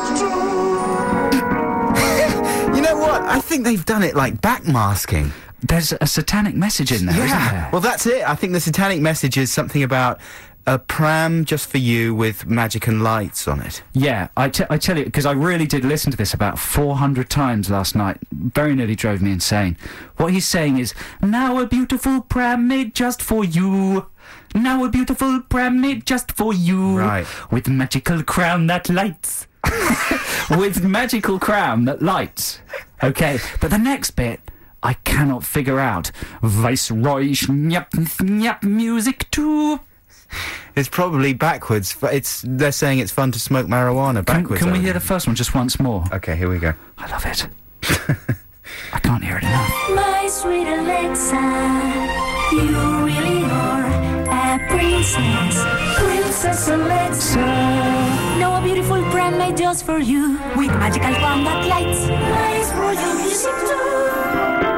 S10: too.
S2: You know what? I think they've done it like backmasking.
S3: There's a satanic message in there, isn't there?
S2: Well, that's it. I think the satanic message is something about a pram just for you with magic and lights on it.
S3: Yeah, I tell you, because I really did listen to this about 400 times last night. Very nearly drove me insane. What he's saying is, now a beautiful pram made just for you. Now a beautiful pram made just for you.
S2: Right.
S3: With magical crown that lights. With magical crown that lights. Okay, but the next bit, I cannot figure out. Viceroy snap music too.
S2: It's probably backwards. They're saying it's fun to smoke marijuana backwards.
S3: Can we hear the first one just once more?
S2: Okay, here we go.
S3: I love it. I can't hear it enough.
S9: My sweet Alexa, you really are a princess, Princess Alexa. Know a beautiful pram made just for you, with magical wand that lights. Nice royal music too.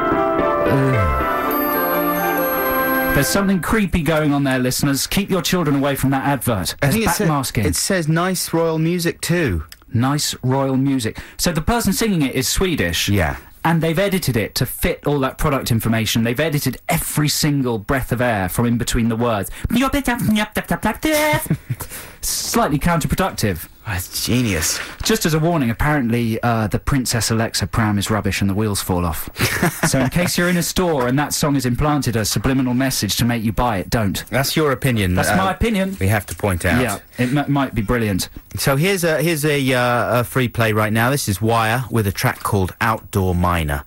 S3: There's something creepy going on there, listeners. Keep your children away from that advert.
S2: I think
S3: backmasking.
S2: It says nice royal music too.
S3: Nice royal music. So the person singing it is Swedish.
S2: Yeah.
S3: And they've edited it to fit all that product information. They've edited every single breath of air from in between the words. Slightly counterproductive.
S2: That's genius.
S3: Just as a warning, apparently the Princess Alexa pram is rubbish and the wheels fall off. So in case you're in a store and that song is implanted as a subliminal message to make you buy it, don't.
S2: That's your opinion.
S3: That's my opinion.
S2: We have to point out.
S3: Yeah, it might be brilliant.
S2: So here's a free play right now. This is Wire with a track called Outdoor Miner.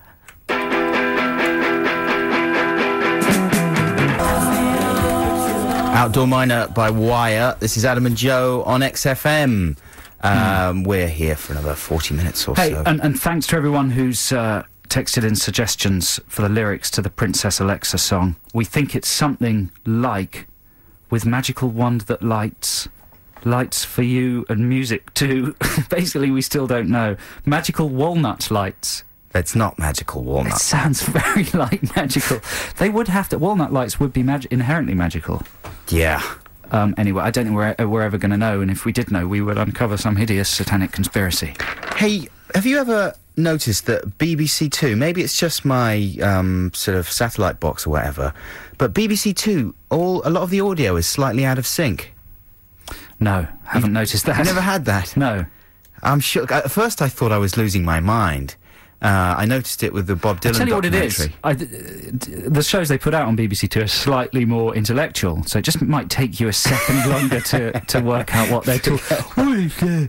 S2: Outdoor Miner by Wire. This is Adam and Joe on XFM. We're here for another 40 minutes or
S3: Hey,
S2: so.
S3: and thanks to everyone who's texted in suggestions for the lyrics to the Princess Alexa song. We think it's something like, with magical wand that lights for you and music too. Basically, we still don't know. Magical walnut lights.
S2: It's not magical
S3: It
S2: walnut.
S3: sounds very like magical. They would have to... Walnut lights would be inherently magical.
S2: Yeah.
S3: Anyway, I don't think we're ever going to know, and if we did know, we would uncover some hideous satanic conspiracy.
S2: Hey, have you ever noticed that BBC Two, maybe it's just my sort of satellite box or whatever, but BBC Two, a lot of the audio is slightly out of sync?
S3: No, haven't noticed that.
S2: You never had that?
S3: No.
S2: I'm sure. At first I thought I was losing my mind. I noticed it with the Bob Dylan
S3: I'll tell you what it
S2: documentary.
S3: is. The shows they put out on BBC Two are slightly more intellectual, so it just might take you a second longer to work out what they're talking.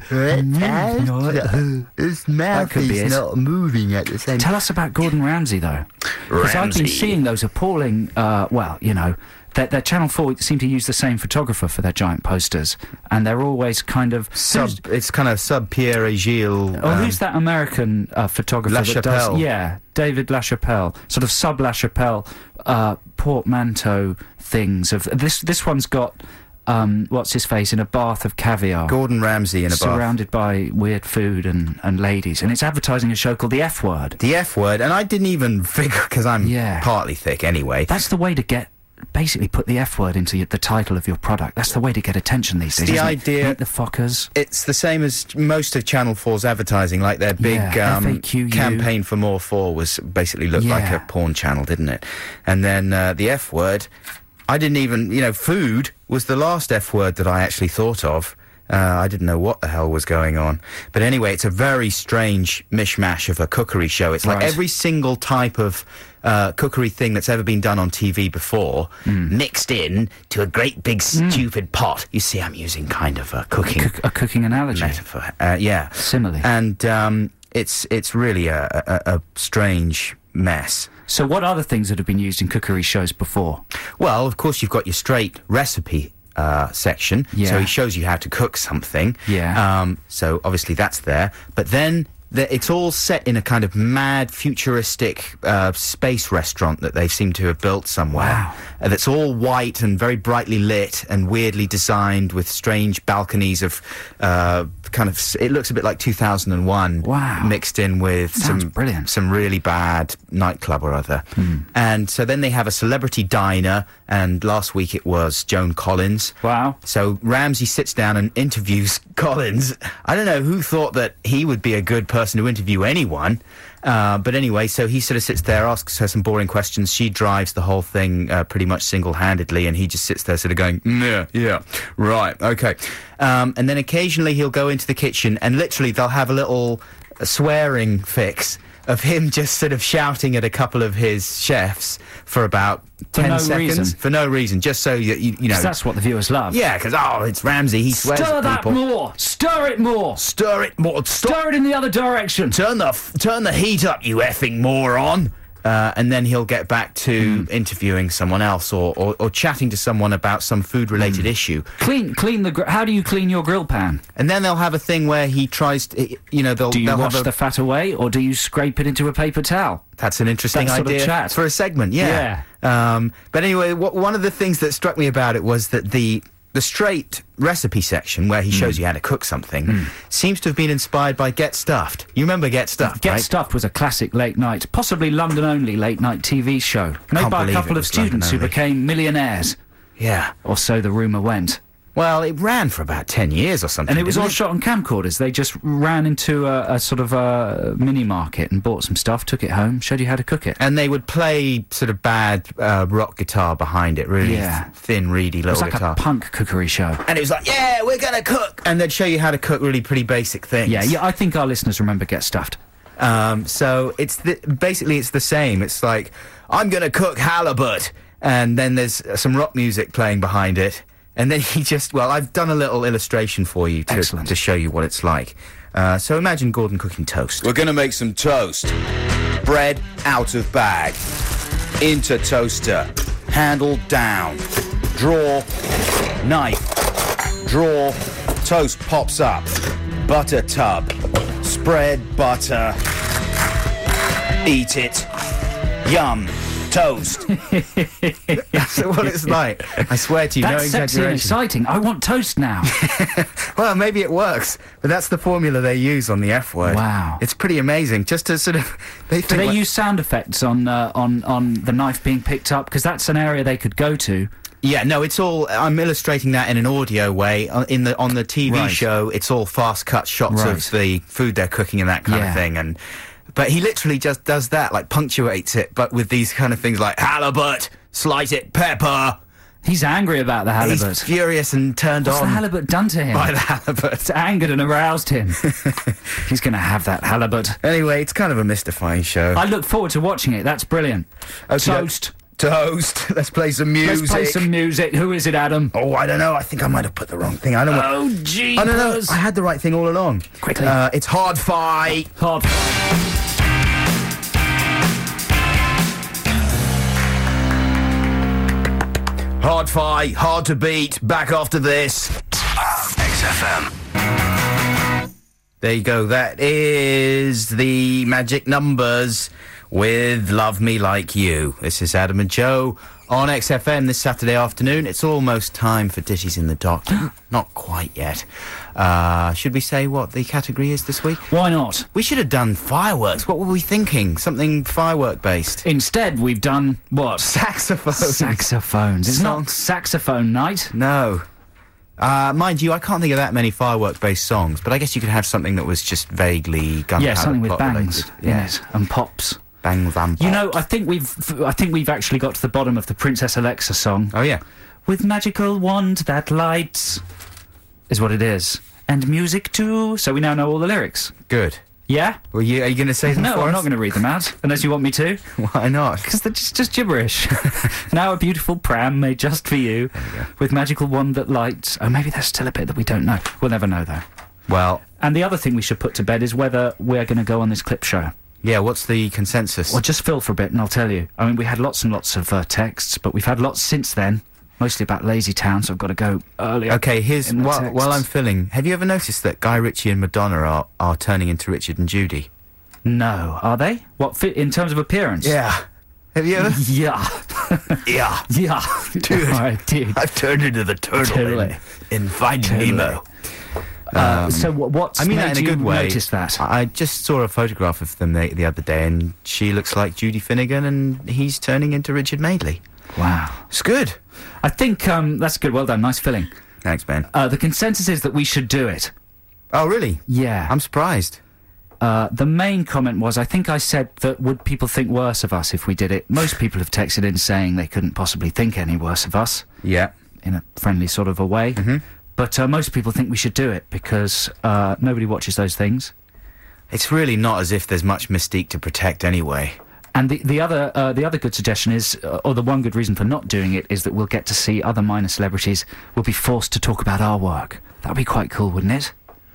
S2: His mouth
S3: could be
S2: is
S3: it.
S2: not moving at the same time.
S3: Tell us about Gordon Ramsay, though. Because I've been seeing those appalling, their Channel 4 seem to use the same photographer for their giant posters, and they're always kind of...
S2: It's kind of sub Pierre Gilles.
S3: who's that American photographer that does...
S2: LaChapelle.
S3: Yeah, David LaChapelle. Sort of sub LaChapelle portmanteau things. Of This one's got... what's his face in a bath of caviar.
S2: Gordon Ramsay in a bath.
S3: Surrounded by weird food and ladies. And it's advertising a show called The F Word.
S2: The F Word, and I didn't even figure, because I'm
S3: Yeah.
S2: partly thick anyway.
S3: That's the way to get... Basically put the F word into the title of your product. That's the way to get attention these days.
S2: The
S3: isn't it?
S2: idea-
S3: Meet the fuckers.
S2: It's the same as most of Channel 4's advertising, like their big
S3: Yeah, FAQU.
S2: campaign for More 4 was basically looked like
S3: Yeah.
S2: a porn channel, didn't it? And then the F Word, I didn't even, food was the last F word that I actually thought of. I didn't know what the hell was going on. But anyway, it's a very strange mishmash of a cookery show. It's like
S3: Right.
S2: every single type of cookery thing that's ever been done on TV before, mixed in to a great big stupid pot. You see, I'm using kind of a cooking
S3: A cooking analogy.
S2: metaphor. Yeah.
S3: Simile.
S2: And it's really a strange mess.
S3: So what other things that have been used in cookery shows before?
S2: Well, of course, you've got your straight recipe section.
S3: Yeah.
S2: So he shows you how to cook something.
S3: Yeah.
S2: So obviously that's there. But then it's all set in a kind of mad, futuristic space restaurant that they seem to have built somewhere.
S3: Wow.
S2: That's all white and very brightly lit and weirdly designed with strange balconies of it looks a bit like 2001.
S3: Wow.
S2: Mixed in with
S3: Sounds brilliant.
S2: some really bad nightclub or other. And so then they have a celebrity diner, and last week it was Joan Collins.
S3: Wow.
S2: So Ramsay sits down and interviews Collins. I don't know who thought that he would be a good person to interview anyone. But anyway, so he sort of sits there, asks her some boring questions. She drives the whole thing pretty much single-handedly, and he just sits there sort of going, yeah, right, okay. And then occasionally he'll go into the kitchen, and literally they'll have a little swearing fix of him just sort of shouting at a couple of his chefs for about 10
S3: no
S2: seconds.
S3: reason.
S2: For no reason, just so you know.
S3: 'Cause that's what the viewers love.
S2: Yeah, because, it's Ramsay, he swears
S3: Stir
S2: at
S3: that
S2: people.
S3: more! Stir it more!
S2: Stir it more.
S3: Stir it in the other direction!
S2: Turn the heat up, you effing moron. And then he'll get back to interviewing someone else or chatting to someone about some food-related issue.
S3: Clean how do you clean your grill pan?
S2: And then they'll have a thing where he tries to,
S3: Do you
S2: they'll
S3: wash
S2: have
S3: the fat away, or do you scrape it into a paper towel?
S2: That's an interesting
S3: That sort of
S2: idea
S3: chat.
S2: for a segment, yeah. But anyway, one of the things that struck me about it was that the straight recipe section, where he shows you how to cook something, seems to have been inspired by Get Stuffed. You remember Get Stuffed,
S3: Get
S2: right?
S3: Stuffed was a classic late night, possibly London-only late-night TV show, made by a
S2: believe
S3: couple
S2: it
S3: of
S2: was
S3: students who
S2: London-only.
S3: became millionaires,
S2: Yeah.
S3: or so the rumour went.
S2: Well, it ran for about 10 years or something.
S3: And it was
S2: didn't
S3: all shot on camcorders. They just ran into a sort of a mini-market and bought some stuff, took it home, showed you how to cook it.
S2: And they would play sort of bad rock guitar behind it, really
S3: Yeah.
S2: thin, reedy
S3: It
S2: little
S3: was like
S2: guitar.
S3: a punk cookery show.
S2: And it was like, yeah, we're going to cook. And they'd show you how to cook really pretty basic things.
S3: Yeah, I think our listeners remember Get Stuffed.
S2: So it's basically it's the same. It's like, I'm going to cook halibut. And then there's some rock music playing behind it. And then I've done a little illustration for you to show you what it's like. So imagine Gordon cooking toast. We're going to make some toast. Bread out of bag. Into toaster. Handle down. Draw. Knife. Draw. Toast pops up. Butter tub. Spread butter. Eat it. Yum. Toast. That's what it's like. I swear to you,
S3: That's
S2: no
S3: sexy and
S2: exaggeration.
S3: exciting. I want toast now.
S2: Well, maybe it works, but that's the formula they use on the F word.
S3: Wow.
S2: It's pretty amazing. Just to sort of...
S3: Do
S2: think
S3: they
S2: like-
S3: use sound effects on the knife being picked up? Because that's an area they could go to.
S2: Yeah, no, it's all... I'm illustrating that in an audio way. On the TV
S3: Right.
S2: show, it's all fast-cut shots
S3: Right.
S2: of the food they're cooking and that kind
S3: Yeah.
S2: of thing. But he literally just does that, like punctuates it, but with these kind of things like halibut, slice it, pepper.
S3: He's angry about the halibut.
S2: He's furious and turned
S3: What's
S2: on
S3: the halibut done to him?
S2: by the halibut.
S3: It's angered and aroused him. He's going to have that halibut.
S2: Anyway, it's kind of a mystifying show.
S3: I look forward to watching it. That's brilliant. Toast.
S2: Toast. Let's play some music.
S3: Let's play some music. Who is it, Adam?
S2: Oh, I don't know. I think I might have put the wrong thing. I don't know.
S3: Oh,
S2: I
S3: jeepers.
S2: don't know. I had the right thing all along.
S3: Quickly.
S2: It's Hard Fi.
S3: Hard.
S2: Hard Fi, hard to beat. Back after this.
S1: XFM.
S2: There you go. That is the Magic Numbers with Love Me Like You. This is Adam and Joe on XFM this Saturday afternoon. It's almost time for Ditties in the Dock. Not quite yet. Should we say what the category is this week?
S3: Why not?
S2: We should have done fireworks. What were we thinking? Something firework-based.
S3: Instead, we've done what?
S2: Saxophones.
S3: Saxophones. It's not
S2: Songs.
S3: saxophone night.
S2: No. Mind you, I can't think of that many firework-based songs, but I guess you could have something that was just vaguely gunpowder
S3: Yeah, something with
S2: plot
S3: bangs
S2: related.
S3: in it and pops.
S2: Bang Van
S3: You know, I think we've actually got to the bottom of the Princess Alexa song.
S2: Oh, yeah.
S3: With magical wand that lights, is what it is, and music too. So we now know all the lyrics.
S2: Good.
S3: Yeah?
S2: Well, are you going to say them
S3: No,
S2: for
S3: I'm
S2: us?
S3: not going to read them out unless you want me to.
S2: Why not?
S3: Because they're just gibberish. Now a beautiful pram made just for you, with magical wand that lights. Oh, maybe there's still a bit that we don't know. We'll never know, though.
S2: Well,
S3: And the other thing we should put to bed is whether we're going to go on this clip show.
S2: yeah, what's the consensus?
S3: Well, just fill for a bit and I'll tell you. I mean, we had lots and lots of texts, but we've had lots since then, mostly about Lazy Town, so I've got to go earlier.
S2: Okay, here's...
S3: in the
S2: While
S3: texts.
S2: I'm filling, have you ever noticed that Guy Ritchie and Madonna are turning into Richard and Judy?
S3: No, are they? What, fit in terms of appearance?
S2: Yeah. Have you ever?
S3: Yeah.
S2: Yeah.
S3: Yeah.
S2: Dude.
S3: I did.
S2: I've turned into the turtle
S3: Totally.
S2: in Finding
S3: Totally.
S2: Nemo.
S3: So what's
S2: I mean
S3: made
S2: that in a
S3: you
S2: good way.
S3: notice that?
S2: I just saw a photograph of them the other day, and she looks like Judy Finnegan, and he's turning into Richard Madeley.
S3: Wow.
S2: It's good.
S3: I think that's good. Well done. Nice filling.
S2: Thanks, Ben.
S3: The consensus is that we should do it.
S2: Oh, really?
S3: Yeah.
S2: I'm surprised.
S3: The main comment was, I think I said that would people think worse of us if we did it? Most people have texted in saying they couldn't possibly think any worse of us,
S2: Yeah.
S3: in a friendly sort of a way.
S2: Mm-hmm.
S3: But most people think we should do it because nobody watches those things.
S2: It's really not as if there's much mystique to protect anyway.
S3: And the other good suggestion is, or the one good reason for not doing it, is that we'll get to see other minor celebrities. We'll be forced to talk about our work. That'd be quite cool, wouldn't it?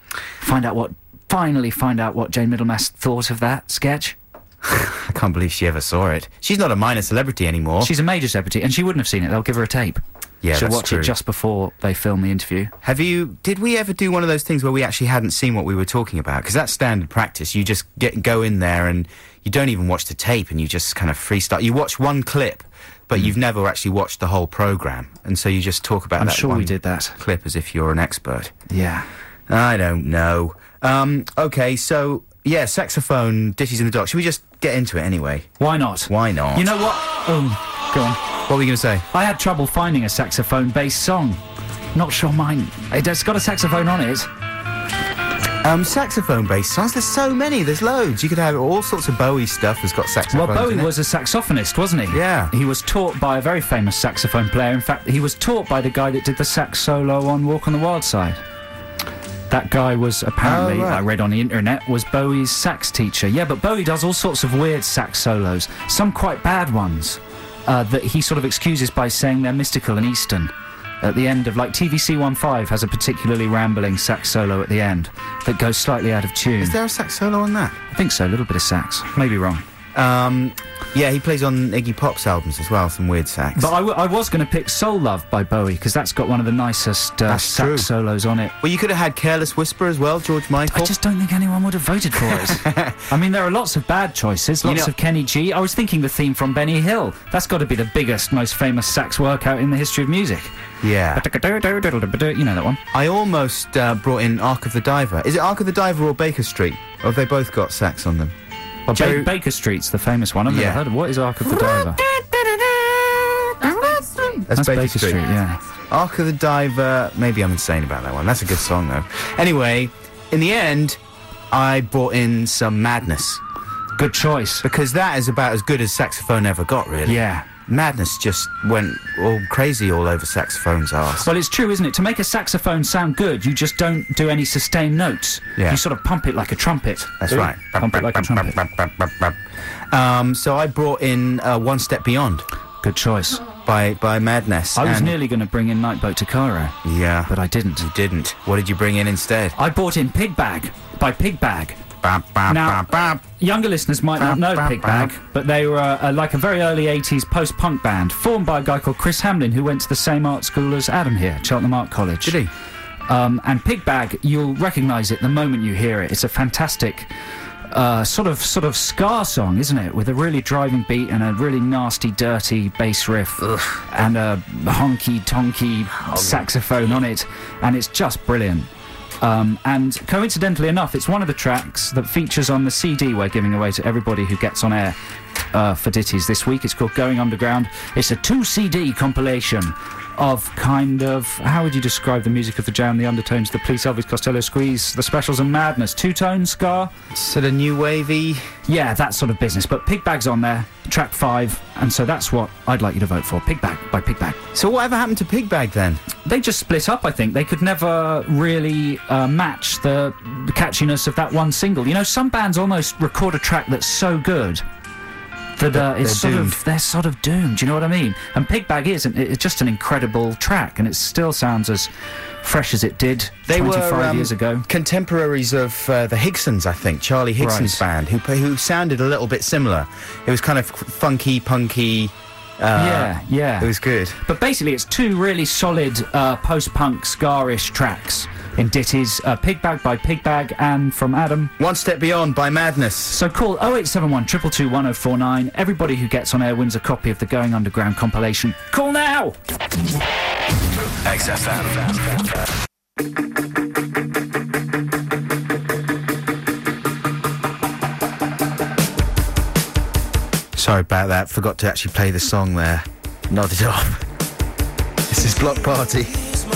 S3: Finally find out what Jane Middlemass thought of that sketch.
S2: I can't believe she ever saw it. She's not a minor celebrity anymore.
S3: She's a major celebrity, and she wouldn't have seen it. They'll give her a tape.
S2: Yeah,
S3: She'll
S2: that's
S3: watch
S2: true.
S3: it just before they film the interview.
S2: Did we ever do one of those things where we actually hadn't seen what we were talking about? Because that's standard practice. You just go in there and you don't even watch the tape and you just kind of freestyle. You watch one clip, but you've never actually watched the whole programme. And so you just talk about
S3: I'm
S2: that
S3: sure
S2: one
S3: we did that.
S2: clip as if you're an expert.
S3: Yeah.
S2: I don't know. Okay, so, yeah, saxophone, Ditties in the Dock. Should we just get into it anyway?
S3: Why not?
S2: Why not?
S3: You know what? Oh, go on.
S2: What were you going to say?
S3: I had trouble finding a saxophone-based song. Not sure mine. It's got a saxophone on it.
S2: Saxophone-based songs, there's so many, there's loads. You could have all sorts of Bowie stuff that's got saxophones
S3: Well, Bowie
S2: in it.
S3: was a saxophonist, wasn't he?
S2: Yeah.
S3: He was taught by a very famous saxophone player. In fact, he was taught by the guy that did the sax solo on Walk on the Wild Side. That guy was apparently,
S2: Oh, right.
S3: I read on the internet, was Bowie's sax teacher. Yeah, but Bowie does all sorts of weird sax solos, some quite bad ones, that he sort of excuses by saying they're mystical and Eastern. At the end of, like, TVC15 has a particularly rambling sax solo at the end that goes slightly out of tune.
S2: Is there a sax solo on that?
S3: I think so, a little bit of sax. Maybe wrong.
S2: Yeah, he plays on Iggy Pop's albums as well, some weird sax.
S3: But I was going to pick Soul Love by Bowie, because that's got one of the nicest sax
S2: true.
S3: solos on it.
S2: Well, you could have had Careless Whisper as well, George Michael.
S3: I just don't think anyone would have voted for it. I mean, there are lots of bad choices, lots of Kenny G. I was thinking the theme from Benny Hill. That's got to be the biggest, most famous sax workout in the history of music.
S2: Yeah.
S3: You know that one.
S2: I almost brought in Ark of the Diver. Is it Ark of the Diver or Baker Street? Or have they both got sax on them?
S3: Well, Baker Street's the famous one. I've never heard of. What is Ark of the Diver?
S2: That's Baker Street,
S3: yeah.
S2: Ark of the Diver, maybe I'm insane about that one. That's a good song, though. Anyway, in the end, I brought in some Madness.
S3: Good choice.
S2: Because that is about as good as saxophone ever got, really.
S3: Yeah.
S2: Madness just went all crazy all over saxophone's arse.
S3: Well, it's true, isn't it? To make a saxophone sound good, you just don't do any sustained notes.
S2: Yeah.
S3: You sort of pump it like a trumpet.
S2: That's right.
S3: Pump it like a trumpet.
S2: So I brought in One Step Beyond.
S3: Good choice.
S2: By Madness.
S3: I was nearly going to bring in Night Boat to Cairo.
S2: Yeah.
S3: But I didn't.
S2: You didn't. What did you bring in instead?
S3: I brought in Pig Bag by Pig Bag. Now, younger listeners might not know Pig Bag, but they were like a very early 80s post-punk band formed by a guy called Chris Hamlin, who went to the same art school as Adam here, Cheltenham Art College.
S2: Did he?
S3: And Pig Bag, you'll recognise it the moment you hear it. It's a fantastic sort of ska song, isn't it? With a really driving beat and a really nasty, dirty bass riff.
S2: Ugh.
S3: And a honky-tonky saxophone on it. And it's just brilliant. And coincidentally enough, it's one of the tracks that features on the CD we're giving away to everybody who gets on air for Ditties this week. It's called Going Underground. It's a 2-CD compilation of kind of, how would you describe the music of the Jam, the Undertones, the Police, Elvis Costello, Squeeze, the Specials and Madness? Two-tone ska?
S2: Sort of new wavy?
S3: Yeah, that sort of business. But Pig Bag's on there, track 5, and so that's what I'd like you to vote for. Pig Bag by Pig Bag.
S2: So whatever happened to Pig Bag then?
S3: They just split up, I think. They could never really match the catchiness of that one single. You know, some bands almost record a track that's so good that they're sort of doomed. Do you know what I mean? And Pig Bag it's just an incredible track, and it still sounds as fresh as it did 25 years ago.
S2: Contemporaries of the Higsons, I think, Charlie Higson's band, who sounded a little bit similar. It was kind of funky, punky.
S3: Yeah.
S2: It was good.
S3: But basically, it's two really solid post-punk, ska-ish tracks in Ditties. Pig Bag by Pig Bag, and from Adam,
S2: One Step Beyond by Madness.
S3: So call 0871 222 1049. Everybody who gets on air wins a copy of the Going Underground compilation. Call now!
S1: XFM.
S2: Sorry about that. Forgot to actually play the song there. Nodded off. This is Block Party.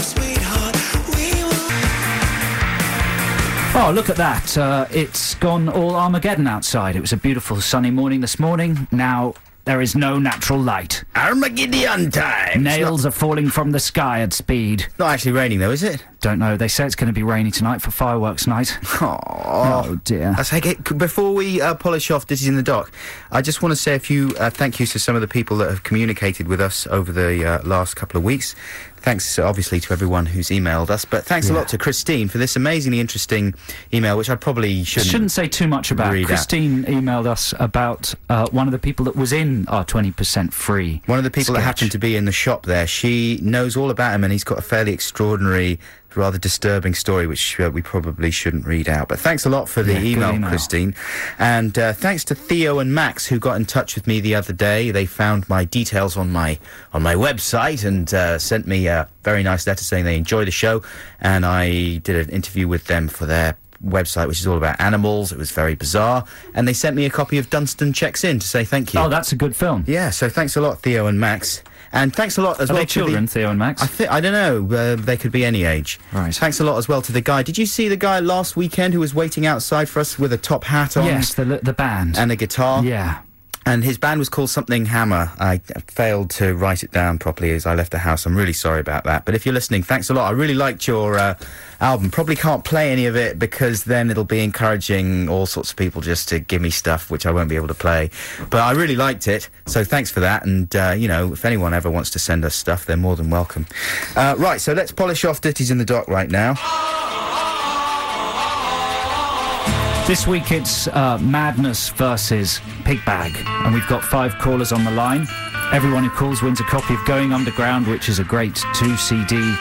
S3: Oh, look at that. It's gone all Armageddon outside. It was a beautiful sunny morning this morning. Now there is no natural light.
S2: Armageddon time!
S3: Nails are falling from the sky at speed.
S2: Not actually raining though, is it?
S3: Don't know. They say it's going to be rainy tonight for fireworks night. Oh dear.
S2: That's okay. Before we polish off Ditties in the Dock, I just want to say a few thank yous to some of the people that have communicated with us over the last couple of weeks. Thanks, obviously, to everyone who's emailed us, but thanks a lot to Christine for this amazingly interesting email, which I probably shouldn't
S3: say too much about. Christine emailed us about one of the people that was in our 20% free
S2: One of the people that happened to be in the shop there. She knows all about him, and he's got a fairly extraordinary, rather disturbing story, which we probably shouldn't read out. But thanks a lot for the email, Christine. And thanks to Theo and Max, who got in touch with me the other day. They found my details on my website and sent me a very nice letter saying they enjoy the show. And I did an interview with them for their website, which is all about animals. It was very bizarre. And they sent me a copy of Dunstan Checks In to say thank you.
S3: Oh, that's a good film.
S2: Yeah, so thanks a lot, Theo and Max. And thanks a lot as well to
S3: children, Theo and Max?
S2: I don't know. They could be any age.
S3: Right.
S2: Thanks a lot as well to the guy. Did you see the guy last weekend who was waiting outside for us with a top hat on?
S3: Yes, the band.
S2: And a guitar.
S3: Yeah.
S2: And his band was called Something Hammer. I failed to write it down properly as I left the house. I'm really sorry about that. But if you're listening, thanks a lot. I really liked your album. Probably can't play any of it because then it'll be encouraging all sorts of people just to give me stuff which I won't be able to play. But I really liked it, so thanks for that. And, if anyone ever wants to send us stuff, they're more than welcome. Right, so let's polish off Ditties in the Dock right now.
S3: This week it's Madness versus Pig Bag, and we've got 5 callers on the line. Everyone who calls wins a copy of Going Underground, which is a great 2-CD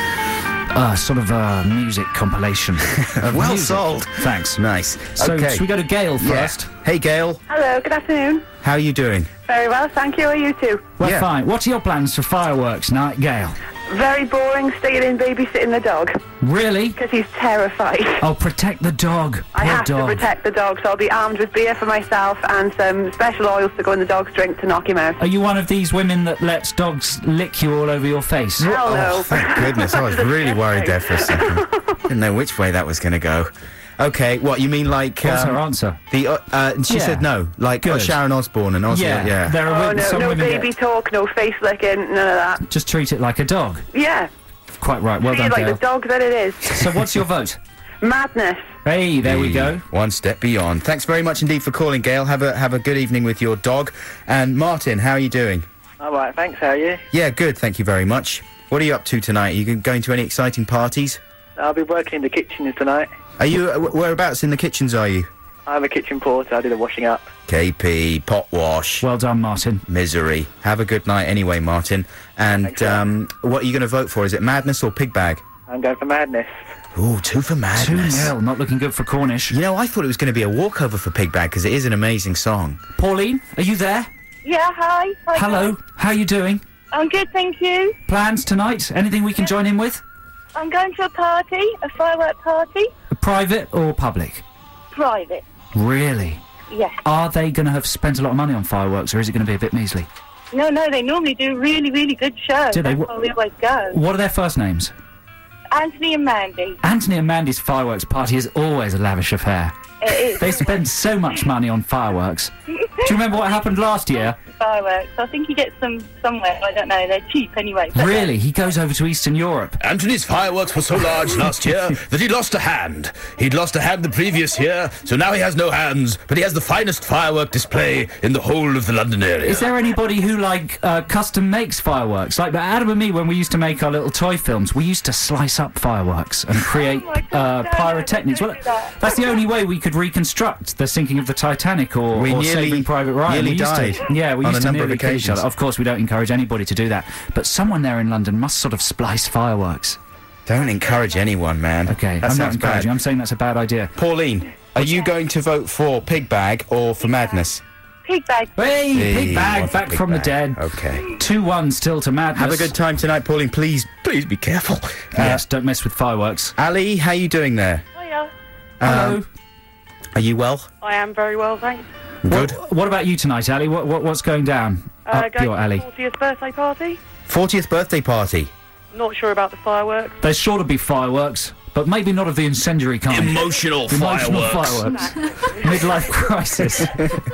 S3: sort of music compilation.
S2: Well
S3: music.
S2: sold.
S3: Thanks.
S2: Nice.
S3: So,
S2: okay.
S3: should we go to Gail first?
S2: Hey, Gail.
S8: Hello, good afternoon.
S2: How are you doing?
S8: Very well, thank you. How are you two?
S3: Well,
S2: Yeah.
S3: fine. What are your plans for fireworks night, Gail?
S8: Very boring, staying in babysitting the dog,
S3: Really?
S8: because he's terrified.
S3: Oh, protect the dog.
S8: I
S3: Poor
S8: have
S3: dog.
S8: to protect the dog, so I'll be armed with beer for myself and some special oils to go in the dog's drink to knock him out.
S3: Are you one of these women that lets dogs lick you all over your face?
S8: Hell no.
S2: Oh, thank goodness. I was really worried there for a second. Didn't know which way that was going to go. Okay, what, you mean like...
S3: What's her answer?
S2: She
S3: Yeah.
S2: said no, like
S3: Good.
S2: Sharon Osbourne and Ozzy. Yeah.
S3: There are
S8: Oh, no,
S3: some
S8: no
S3: women
S8: baby
S3: that
S8: talk, no face licking, none of that.
S3: just treat it like a dog.
S8: Yeah,
S3: Quite right. Well
S8: feel
S3: done,
S8: like
S3: Gail.
S8: the dog that it is.
S3: So what's your vote?
S8: Madness.
S3: Hey, there we go.
S2: One step beyond. Thanks very much indeed for calling, Gail. Have a good evening with your dog. And Martin, how are you doing?
S11: All right, thanks. How are you?
S2: Yeah, good. Thank you very much. What are you up to tonight? Are you going to any exciting parties?
S11: I'll be working in the kitchen tonight.
S2: Are you whereabouts in the kitchens? Are you?
S11: I'm a kitchen porter. I do the washing up.
S2: KP, pot wash.
S3: Well done, Martin.
S2: Misery. Have a good night anyway, Martin. And what are you going to vote for? Is it Madness or Pig Bag?
S11: I'm going for Madness.
S2: Ooh, 2 for Madness.
S3: 2-0. Not looking good for Cornish.
S2: You know, I thought it was going to be a walkover for Pig Bag because it is an amazing song.
S3: Pauline, are you there?
S8: Yeah, hi.
S3: Hello. How are you doing?
S8: I'm good, thank you.
S3: Plans tonight? Anything we can join in with?
S8: I'm going to a party, a firework party.
S3: Private or public?
S8: Private.
S3: Really?
S8: Yes.
S3: Are they going to have spent a lot of money on fireworks, or is it going to be a bit measly?
S8: No, they normally do really, really good shows.
S3: Do they?
S8: That's why we always go.
S3: What are their first names?
S8: Anthony and Mandy.
S3: Anthony and Mandy's fireworks party is always a lavish affair.
S8: It is.
S3: They spend so much money on fireworks. Do you remember what happened last year?
S8: Fireworks. I think he gets them somewhere. I don't know. They're cheap anyway.
S3: Really? He goes over to Eastern Europe.
S12: Anthony's fireworks were so large last year that he lost a hand. He'd lost a hand the previous year, so now he has no hands, but he has the finest firework display in the whole of the London area.
S3: Is there anybody who, custom makes fireworks? Like Adam and me, when we used to make our little toy films, we used to slice up fireworks and create pyrotechnics. Well, that's the only way we could reconstruct the sinking of the Titanic or Saving Private Ryan.
S2: nearly
S3: We used
S2: died
S3: we
S2: on
S3: used
S2: a
S3: to
S2: number of
S3: nearly kill each
S2: occasions.
S3: other. Of course, we don't encourage anybody to do that. But someone there in London must sort of splice fireworks.
S2: Don't encourage anyone, man.
S3: Okay,
S2: that
S3: I'm not
S2: sounds
S3: encouraging.
S2: bad.
S3: I'm saying that's a bad idea.
S2: Pauline, are you going to vote for Pig Bag or for Madness?
S8: Pig Bag.
S3: Hey, Pig Bag,
S2: what's
S3: back
S2: Pig
S3: from the
S2: Bag?
S3: dead.
S2: Okay.
S3: 2-1 still to Madness.
S2: Have a good time tonight, Pauline. Please be careful.
S3: Yes, don't mess with fireworks.
S2: Ali, how you doing there?
S8: Hiya.
S3: Hello.
S2: Are you well?
S8: I am very well, thanks.
S2: Good.
S3: What about you tonight, Ali? What's going down up
S8: Going
S3: your alley?
S8: to 40th birthday party.
S2: 40th birthday party.
S8: Not sure about the fireworks.
S3: There's sure to be fireworks, but maybe not of the incendiary kind.
S12: Emotional
S3: Emotional
S12: fireworks.
S3: Midlife crisis.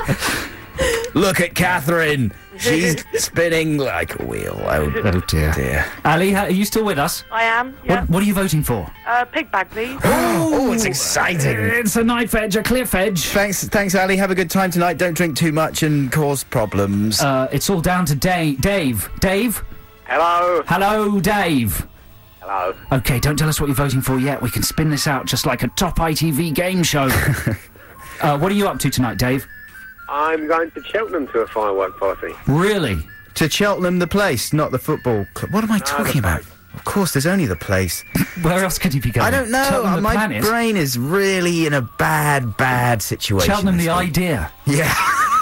S2: Look at Catherine. She's spinning like a wheel. Oh dear.
S3: Ali, are you still with us?
S8: I am, yeah.
S3: What are you voting for?
S8: Pig Bag, please.
S2: Oh, it's exciting.
S3: It's a knife edge, a cliff edge.
S2: Thanks, Ali. Have a good time tonight. Don't drink too much and cause problems.
S3: It's all down to Dave. Dave?
S11: Hello.
S3: Hello, Dave.
S11: Hello.
S3: Okay, don't tell us what you're voting for yet. We can spin this out just like a top ITV game show. What are you up to tonight, Dave?
S11: I'm going to Cheltenham to a firework party.
S3: Really?
S2: To Cheltenham, the place, not the football club. What am I talking about? Of course, there's only the place.
S3: Where else could he be going?
S2: I don't know.
S3: Cheltenham, the
S2: My
S3: planet?
S2: brain is really in a bad situation.
S3: Cheltenham,
S2: this
S3: the
S2: week.
S3: idea.
S2: Yeah.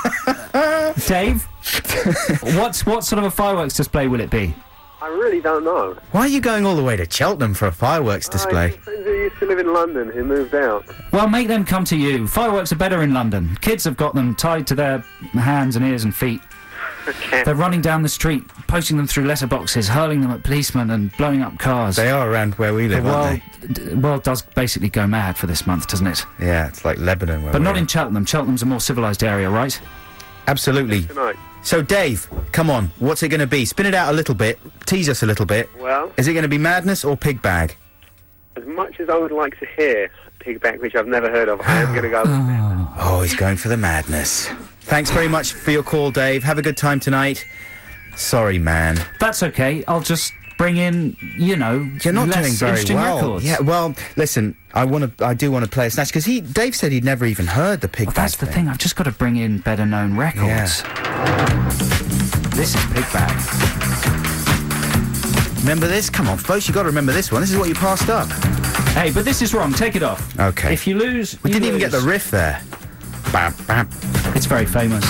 S3: Dave? what sort of a fireworks display will it be?
S11: I really don't know.
S2: Why are you going all the way to Cheltenham for a fireworks display?
S11: Friends who used to live in London who moved out.
S3: Well, make them come to you. Fireworks are better in London. Kids have got them tied to their hands and ears and feet.
S11: Okay.
S3: They're running down the street, posting them through letterboxes, hurling them at policemen and blowing up cars.
S2: They are around where we live, aren't
S3: The world does basically go mad for this month, doesn't it?
S2: they? Yeah, it's like Lebanon. Where
S3: But
S2: we're
S3: not in Cheltenham. Cheltenham's a more civilised area, right?
S2: Absolutely.
S11: Tonight.
S2: So, Dave, come on. What's it going to be? Spin it out a little bit. Tease us a little bit.
S11: Well,
S2: Is it going to be Madness or Pig Bag?
S11: as much as I would like to hear Pig Bag, which I've never heard of, I am going to go with that.
S2: Oh, he's going for the madness. Thanks very much for your call, Dave. Have a good time tonight. Sorry, man.
S3: That's okay. I'll just bring in, you know,
S2: You're not
S3: less
S2: doing very
S3: interesting
S2: well.
S3: records.
S2: Yeah, well, listen, I do want to play a snatch, because Dave said he'd never even heard the Pig Bag.
S3: That's the thing, I've just got to bring in better known records. This is Pig Bag.
S2: Remember this? Come on, folks, you got to remember this one. This is what you passed up.
S3: Hey, but this is wrong. Take it off.
S2: Okay.
S3: If you lose,
S2: We
S3: you
S2: didn't even get
S3: lose.
S2: the riff there. Bam, bam.
S3: It's very famous.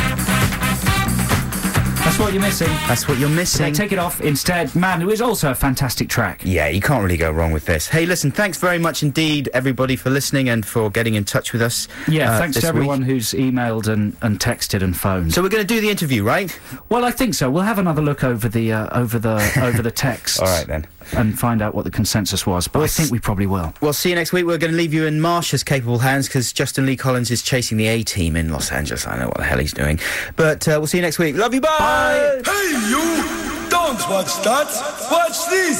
S3: That's what you're missing.
S2: That's what you're missing.
S3: Okay, take it off instead. Man, it was also a fantastic track.
S2: Yeah, you can't really go wrong with this. Hey, listen, thanks very much indeed, everybody, for listening and for getting in touch with us.
S3: Yeah, thanks
S2: this
S3: to everyone
S2: week.
S3: who's emailed and texted and phoned.
S2: So we're going to do the interview, right?
S3: Well, I think so. We'll have another look over the over the texts.
S2: All right, then.
S3: And find out what the consensus was. But I think we probably will.
S2: We'll see you next week. We're going to leave you in Marsha's capable hands, because Justin Lee Collins is chasing the A-Team in Los Angeles. I don't know what the hell he's doing. But we'll see you next week. Love you, bye!
S10: Hey, you! Don't watch that! Watch this!